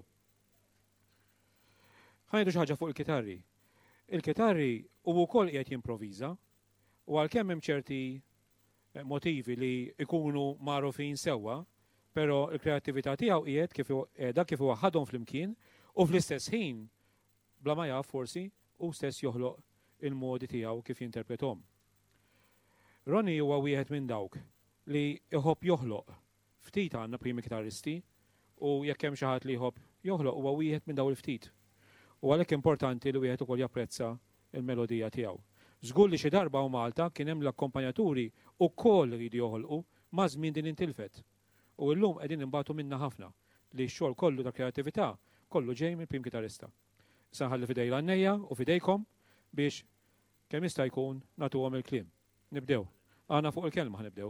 Ħajdu xi ħaġa fuq il-kitarri. Il-kitarri u wkoll qiegħed jimprovviża u għalkemm hemm ċerti motivi li jkunu magħrufin sewwa, però l-kreattività tiegħu qiegħed kif qiegħda kif huwa ħadhom flimkien u fl-istess ħin bla ma jaf forsi u stess joħloq il-modi tiegħu kif jinterprethom. Ronnie huwa wieħed minn dawk li iħobb joħloq. Ftit għandna primi kitarristi u jekk hemm xi ħadd li jħobb joħloq huwa wieħed minn dawn il-ftit. U għalhekk importanti li wieħed ukoll japprezza il-melodija tiegħu. Żgur li xi darba u Malta kien hemm l-akkompanjaturi wkoll iridu joħolqu ma' żmien din intilfet. U llum qegħdin imbagħtu minnha ħafna li x-xogħol kollu ta' kreattività kollu ġej minn prim kitarrista. Issa nħalli fidej l-għannejja u fidejkom biex kemm jista' jkun nagħtuhom il-kliem. Nibdew. Għana fuq il-kelma ħnibdew.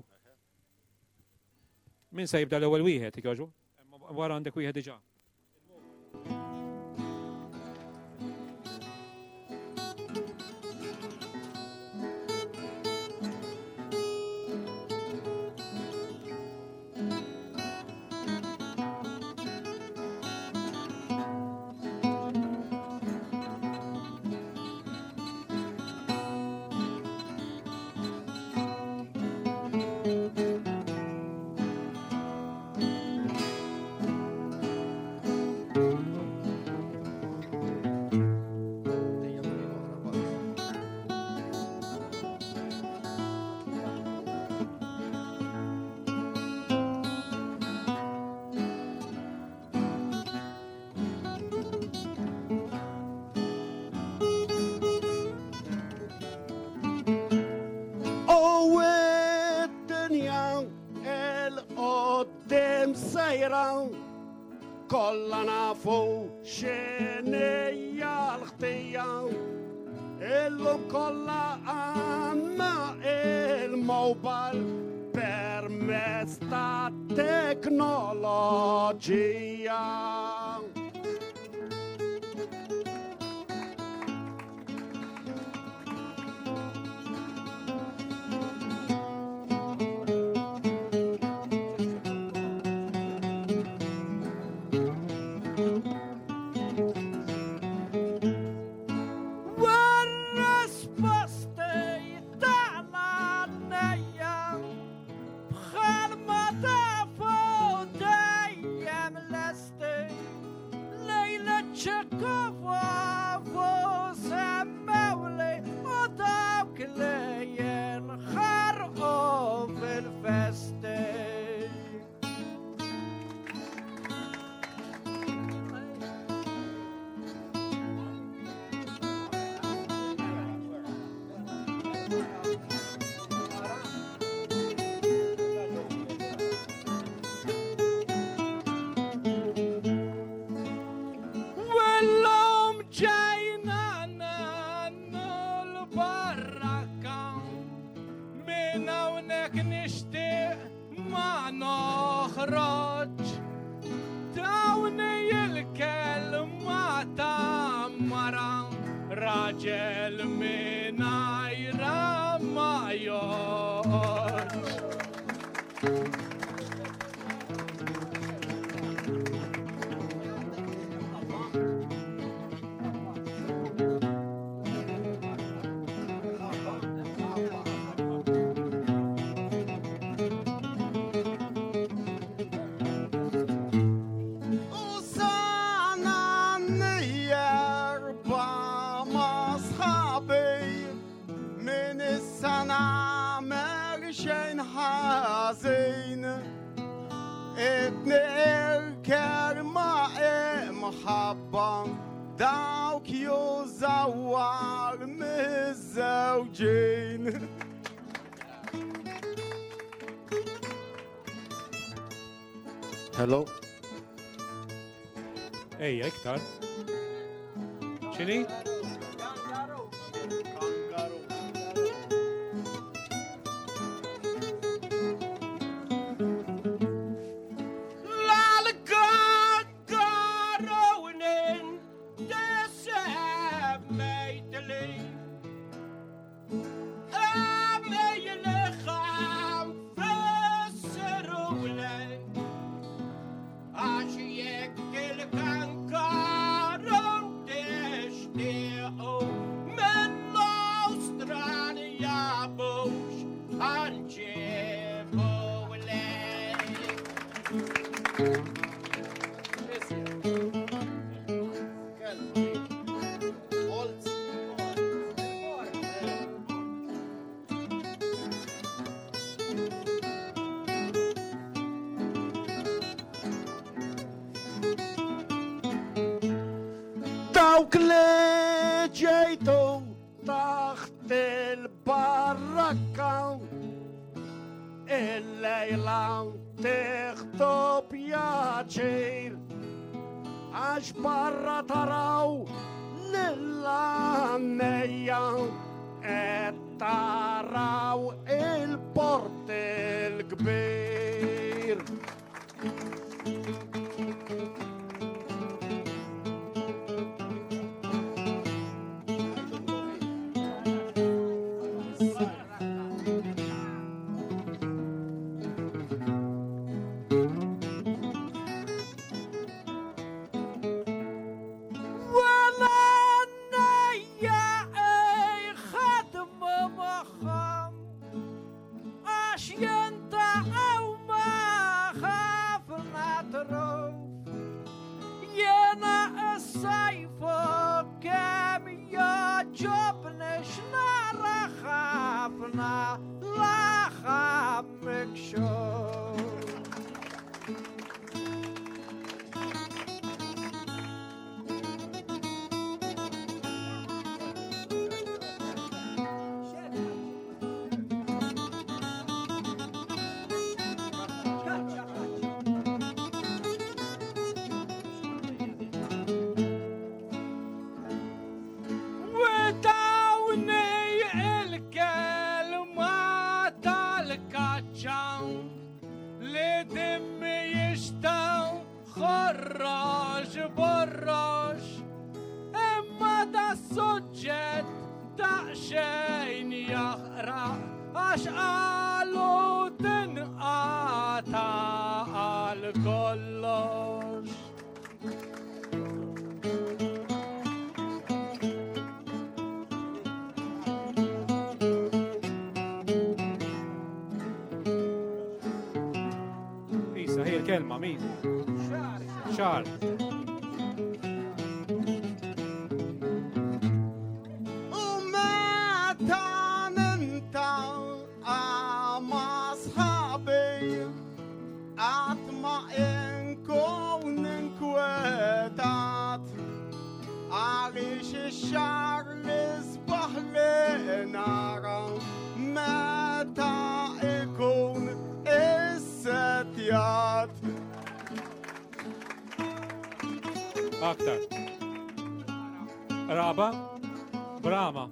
Min se jibda l-ewwel wieħed ikjoġu? Wara għandek wieħed diġà. Kolla nafu xenejja l-ħtija illum kolla għanna il-mobile permezz ta' teknoloġija. Raġel minajra ma joħroġ. Dawk jużawar miż-żewġin. Hello? Ejja, iktar. X'inhi? Dawk li ġejtu taħt il-barrakka il-lejla tieħdu pjaċir għax barra taraw lill-għannejja qed taraw il-port il-kbir. kelma min? Xar. U meta ninta għama sħabi għat ma inkun inkwetat għalix ix-xar li sbaħ li nara Aktar. Raba. Brama.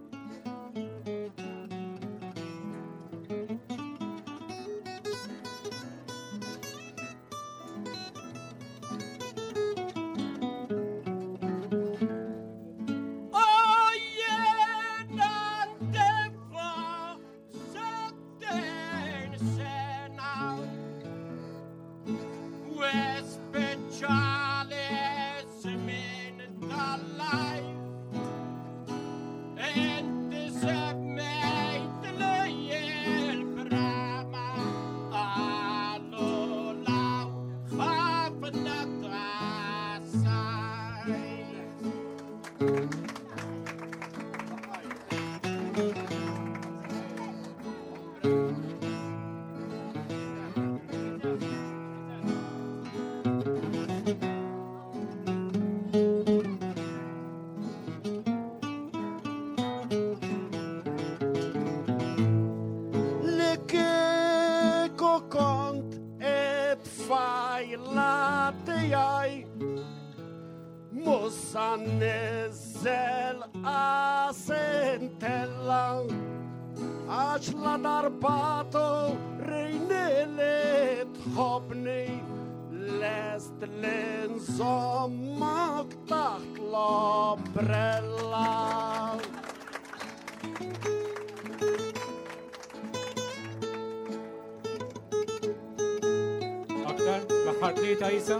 Nizzel asentella għax la darbato rejnili tħobni lest l-insommak taħt l-ombrella. Aktar, l-aħħar tlieta Isa.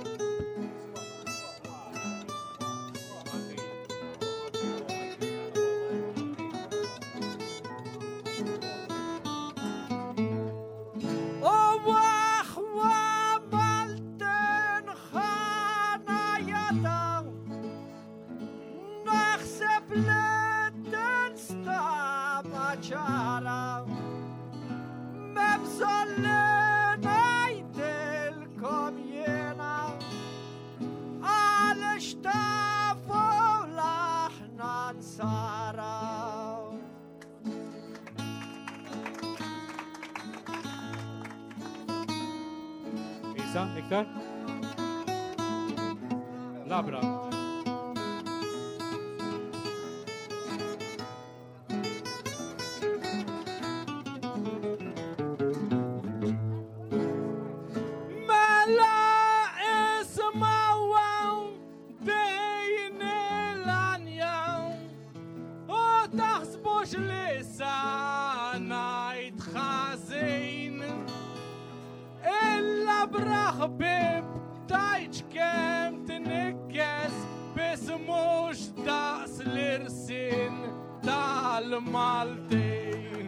Isa, iktar? Labra. Braħbib tajċ kem t-nikkes bis mux daqs l-irsin tal-Maltin.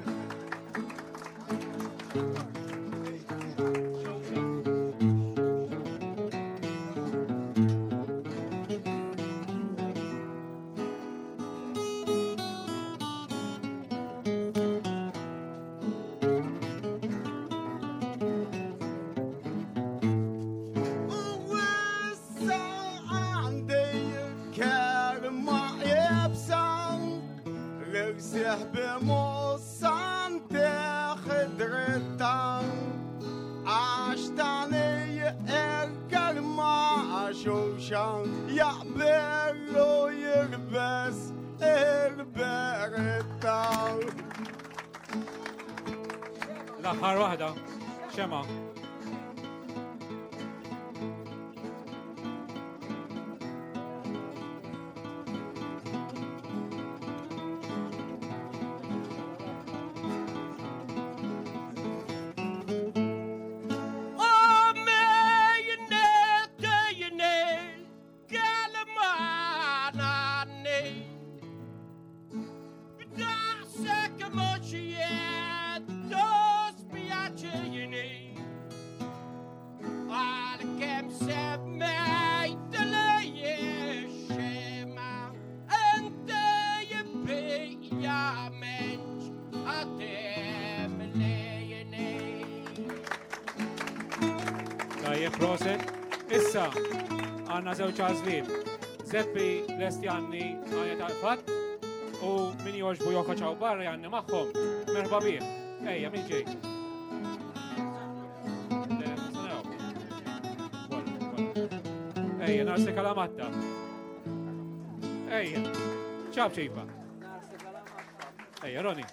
Jaqbellu jirbes il-beretta. L-aħħar waħda, xema. Proset, issa għanna zewċ għazlin. Zeppi l-estjanni għajet għal-fat u min joġbu jokaċaw barra janni maħħom. Merba bieħ. Ejja, min ġej. Ejja, narsi kalamatta. Ejja, ċab ċipa. Ejja, Roni.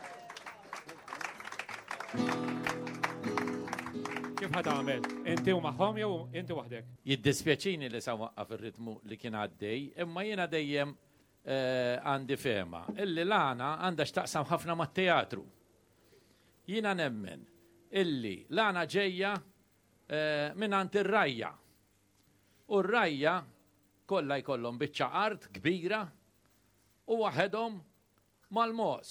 Kif ħad għamel? Inti u maħħom jew inti waħdek? Jiddispjaċini li sa waqqaf ir-ritmu li kien għaddej, imma jiena dejjem għandi fema. Illi l-għana għandha xtaqsam ħafna mat-teatru. Jiena nemmen illi l-għana ġejja minn għand ir-rajja. U r-rajja kollha jkollhom biċċa art kbira u waħedhom mal-mos.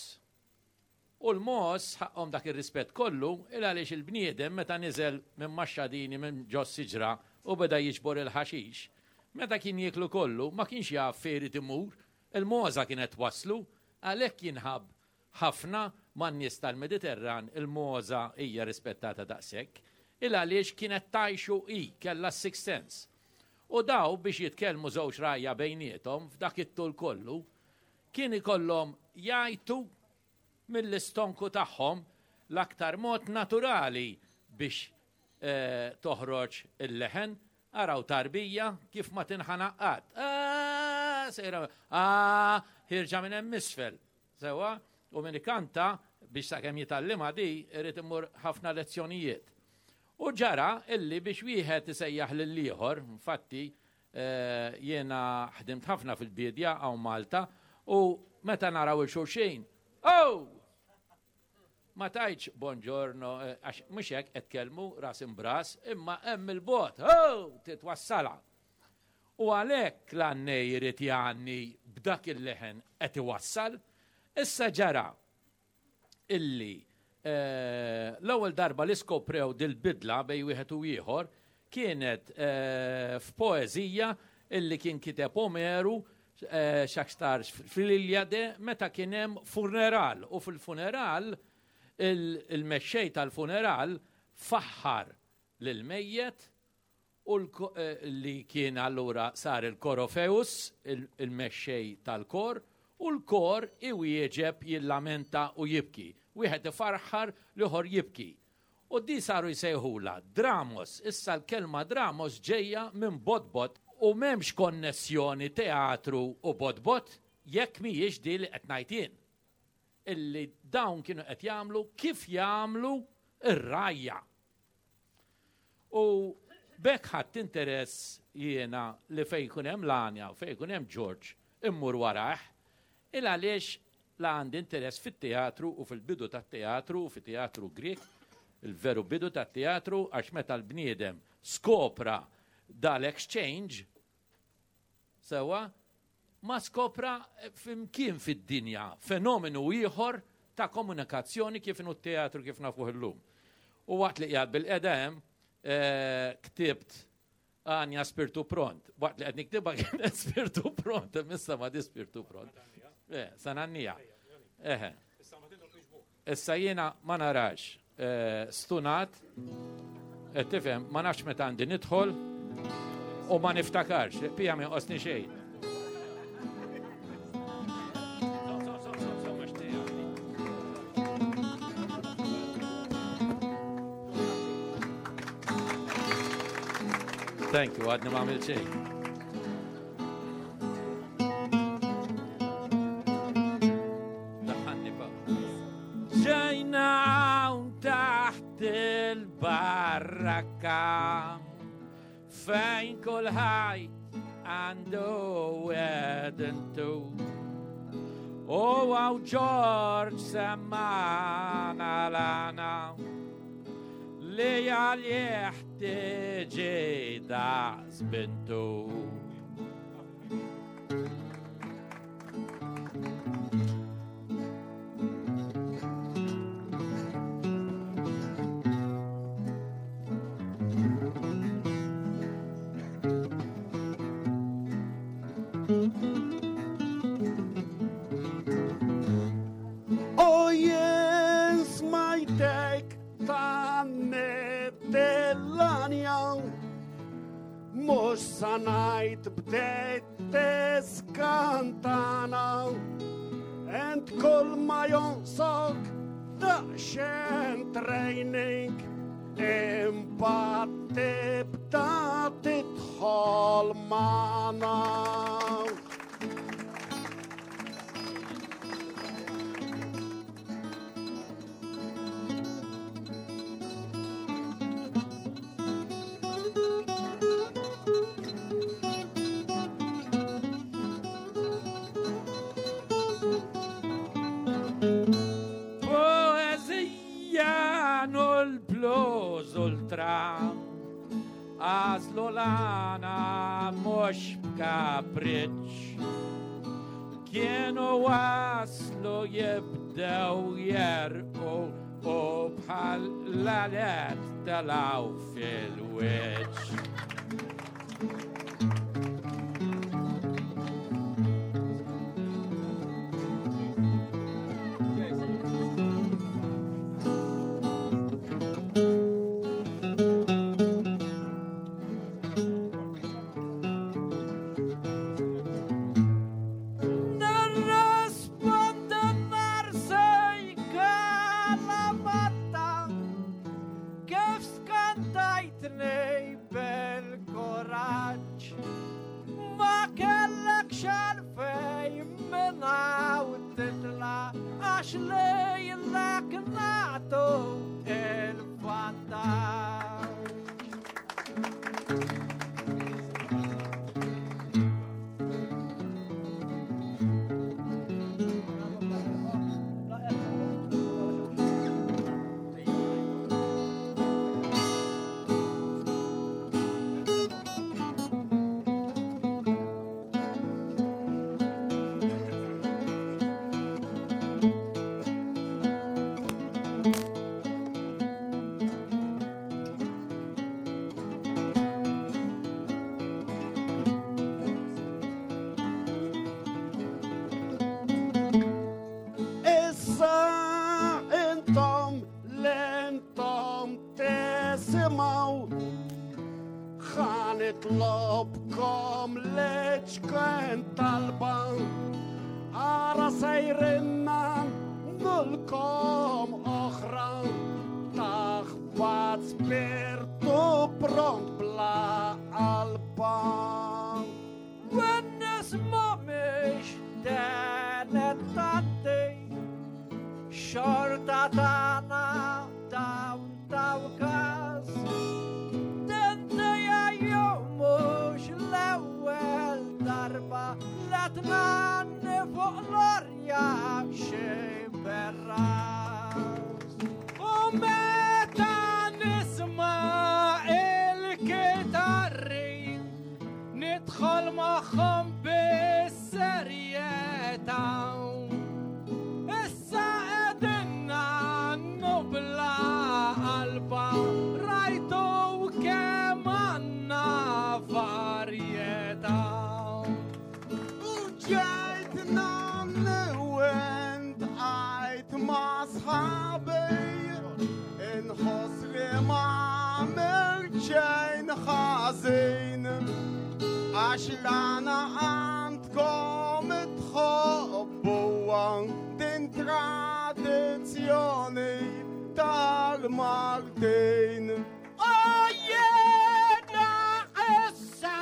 U l-mos ħaqhom dak ir-rispett kollu il għaliex il-bniedem meta niżel minn maxxadini minn ġos siġra u beda jiġbor il-ħaxix. Meta kien jieklu kollu ma kienx jaf fejn imur, il-moża kienet waslu, għalhekk jinħab ħafna man-nies tal-Mediterran il-moża hija rispettata daqshekk, il għaliex kienet tajxu i kellha sixth sense. U daw biex jitkellmu żewġ rajja bejniethom f'dak it-tul kollu, kien ikollhom jgħidu mill-istonku tagħhom l-aktar mod naturali biex eh, toħroġ il-leħen, araw tarbija kif ma tinħanaqqat. Ah, sejra, ah, ħirġa minn hemm isfel. Sewa, u min ikanta biex sakemm jitallima di irid imur ħafna lezzjonijiet. U ġara illi biex wieħed isejjaħ lill-ieħor, infatti eh, jiena ħdimt ħafna fil-bidja għaw Malta, u meta naraw il-xulxejn, oh! Ma tajċ buongiorno, għax mhux hekk qed kelmu ras imbras, imma hemm il-bot, oh! Titwassala. U għalhekk l-għannej irid jgħanni b'dak il-leħen qed iwassal, issa ġara illi Uh, l-ewwel darba li skoprew dil-bidla bej wieħed u ieħor kienet uh, f'poeżija illi kien kiteb Omeru uh, Shakespeare fil-Iliade meta kien hemm funeral u fil-funeral il-mexxej tal-funeral faħħar lil-mejjet u uh, li kien allura sar il-Korofeus il-mexxej tal-kor u l-kor iwieġeb jillamenta u jibki. Wieħed ifarħar liħor jibki. U di saru jsejħula dramos, issa l-kelma dramos ġejja minn bodbot u m'hemmx konnessjoni teatru u bodbot jekk mhijiex di li qed ngħid jien. Illi dawn kienu qed jagħmlu kif jagħmlu ir-rajja. U bekk ħadd interess jiena li fejn jkun hemm Lanja u fejn jkun hemm George immur warah il għaliex la għandi interess fit-teatru u fil-bidu tat-teatru u fit-teatru Grek, il-veru bidu tat-teatru għax meta l-bniedem skopra dal-exchange, sewa, ma skopra f'imkien fid-dinja fenomenu ieħor ta' komunikazzjoni kif inhu t-teatru kif nafuh illum. U waqt li qiegħed bil-qedem ktibt Anja Spirtu Pront. Waqt li qed niktibha kien Spirtu Pront, imissa ma di Spirtu Pront. Eh, sanannija. Eħe. Issa jiena ma narax stunat, qed tifhem, ma nafx meta għandi nidħol u ma niftakarx, pija ma jonqosni xejn. Thank you, għadni ma għamil xejn. Fejn kulħajt għandu wedentu u għaw George semmana lana li għal-jieħ tiġi daqs bintu. Mux sanajt bdejt teskantana and kull ma jonsok daċen training imbat tibda titħol mana. blues ultra għazlu lana mux kapriċ kienu waslu jibdew jerqu u bħal lalet talaw fil-wiċ. Nitlobkom leċken talba Ara sejrinna nulkom oħra Taħbat spirtu pront bla alba Wennis momix denet tatti Xorta tana dawn tawkas Letnan fuq l-orja xej berras U meta nisma il-kitarri Nidħol maħħom bis-serjeta Issa edinna nubla qalba Rajtu kemm għandna varjeta Ġejt namni għajt ma' sħabi Inħoss li ma' mirċejn ħażin Għax l-għana għandkom tħobbuwa Din tradizzjoni tal-Martin Oh jena issa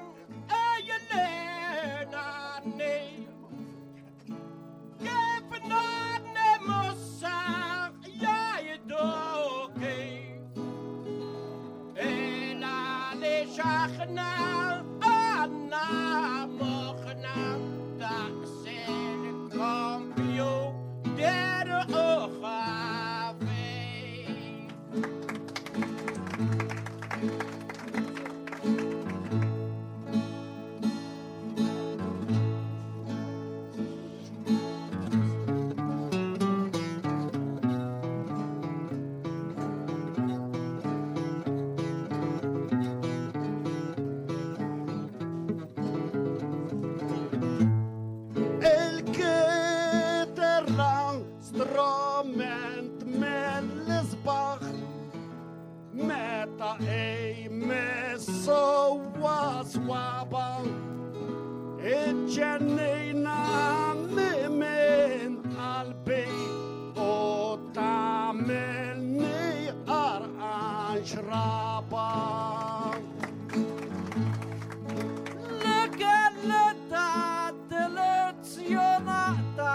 شاخنا أنا مخنا تحسين كمبيوتر أخافي Strument mill-isbaħ Meta ej messu waswaba Iġġennejna min qalbi U tamilni arqan xraba L-kelleta delezjonata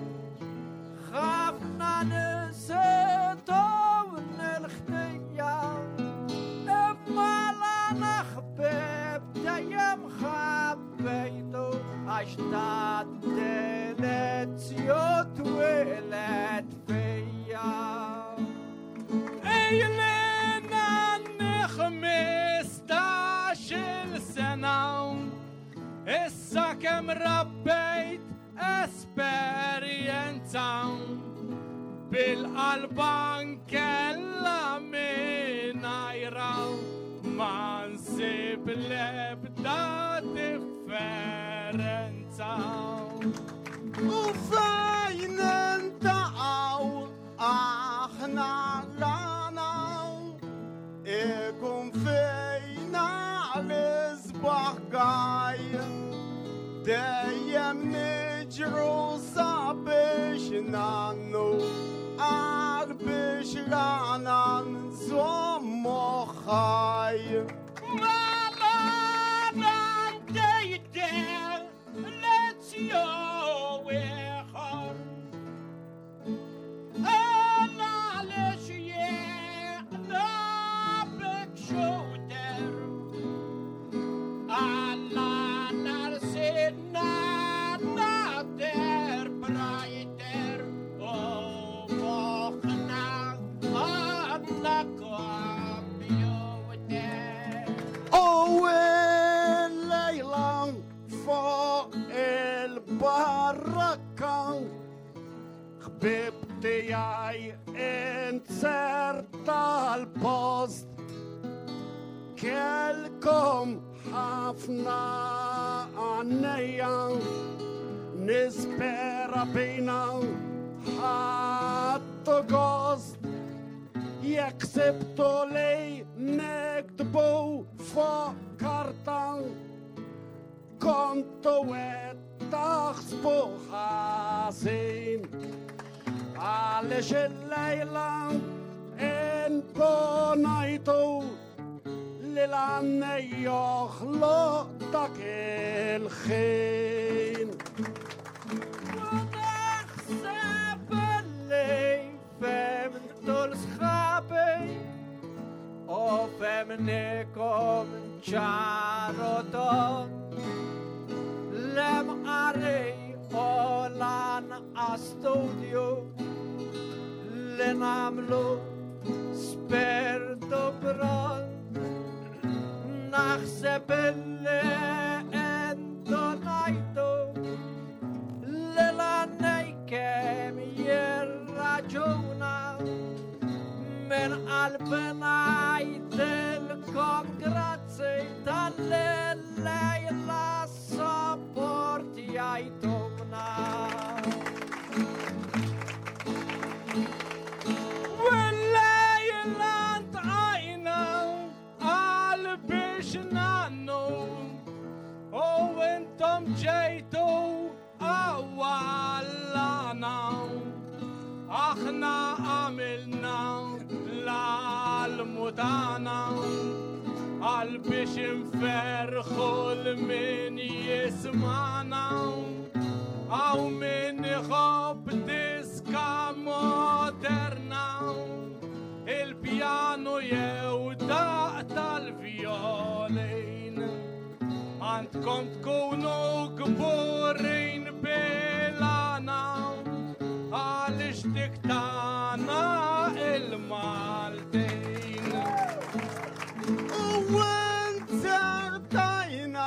خافنا نسيتو الختية إما لا نخبب دايم خبيتو عشتات دلتيو تولد فيا إيلي kem rabbejt esperjenza bil-qalban kella minajra ma nsib l-ebda differenza. U fejn intaqaw aħna rana ikun fejna l-isbaħ gaj dejjem niġru sabiex nannu għal biex rana nżommu ħaj. Malana ndejder lezzjon ieħor Alla lex jieqna bek xuter Alla narsinna nader brajter O moħna għanna kompjuter U il-lejlan fuq il-barrakkan ħbib tijaj inserta l-post kelkom ħafna għannejja nispera bejna ħattu gost jekk sibtu li nektbu fuq karta kontu għed taħsbu ħażin għaliex il-lejla intonajtu li l-għannej joħloq dak il-ħin. Naħseb li femtu l-sħabi u femnikom ċaroton lem għarri u lan studju li namlu spertu bron naħseb li endonajtu li l-għannej kem jirraġuna min qalbina jgħidilkom grazzi tal-lejla sapporti jgħidumna. Wallejla ntqajna għal biex nannu u intom ġejtu għawallana aħna għamilna l-mutana għal biex nferħu l-min jismana għaw min iħobb diska moderna il-pjano jew daq tal-violin għandkom tkunu gburin bilana għalix diktana il-Maltin. U għentertajna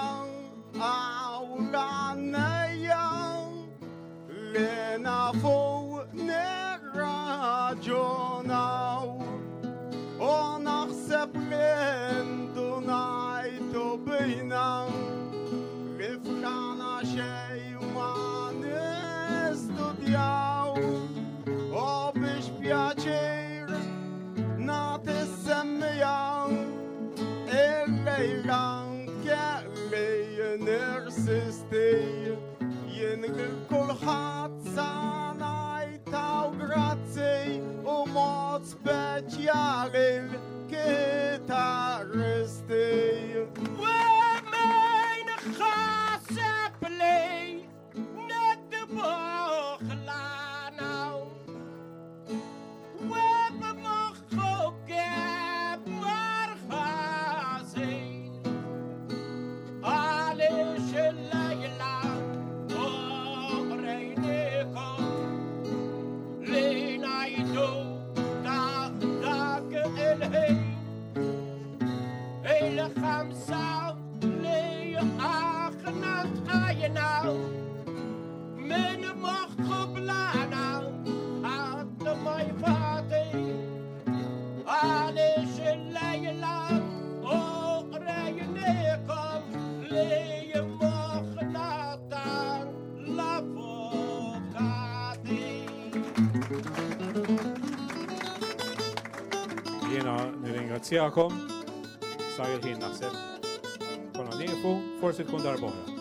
għawlanija li nafu nirraġunaw u naħseb li ndunajtu bina li flana xej ma nistudjaw u biex pjaċir nati semmijaw il-lejlan kelli nirsisti jien kulħadd sanajtaw grazzi u mod speċjali l-kitarristi. Wemejn ħaseb li Nirringrazzjakom. Sar il-ħin naħseb. Konna nieqfu, forsi tkun darba oħra.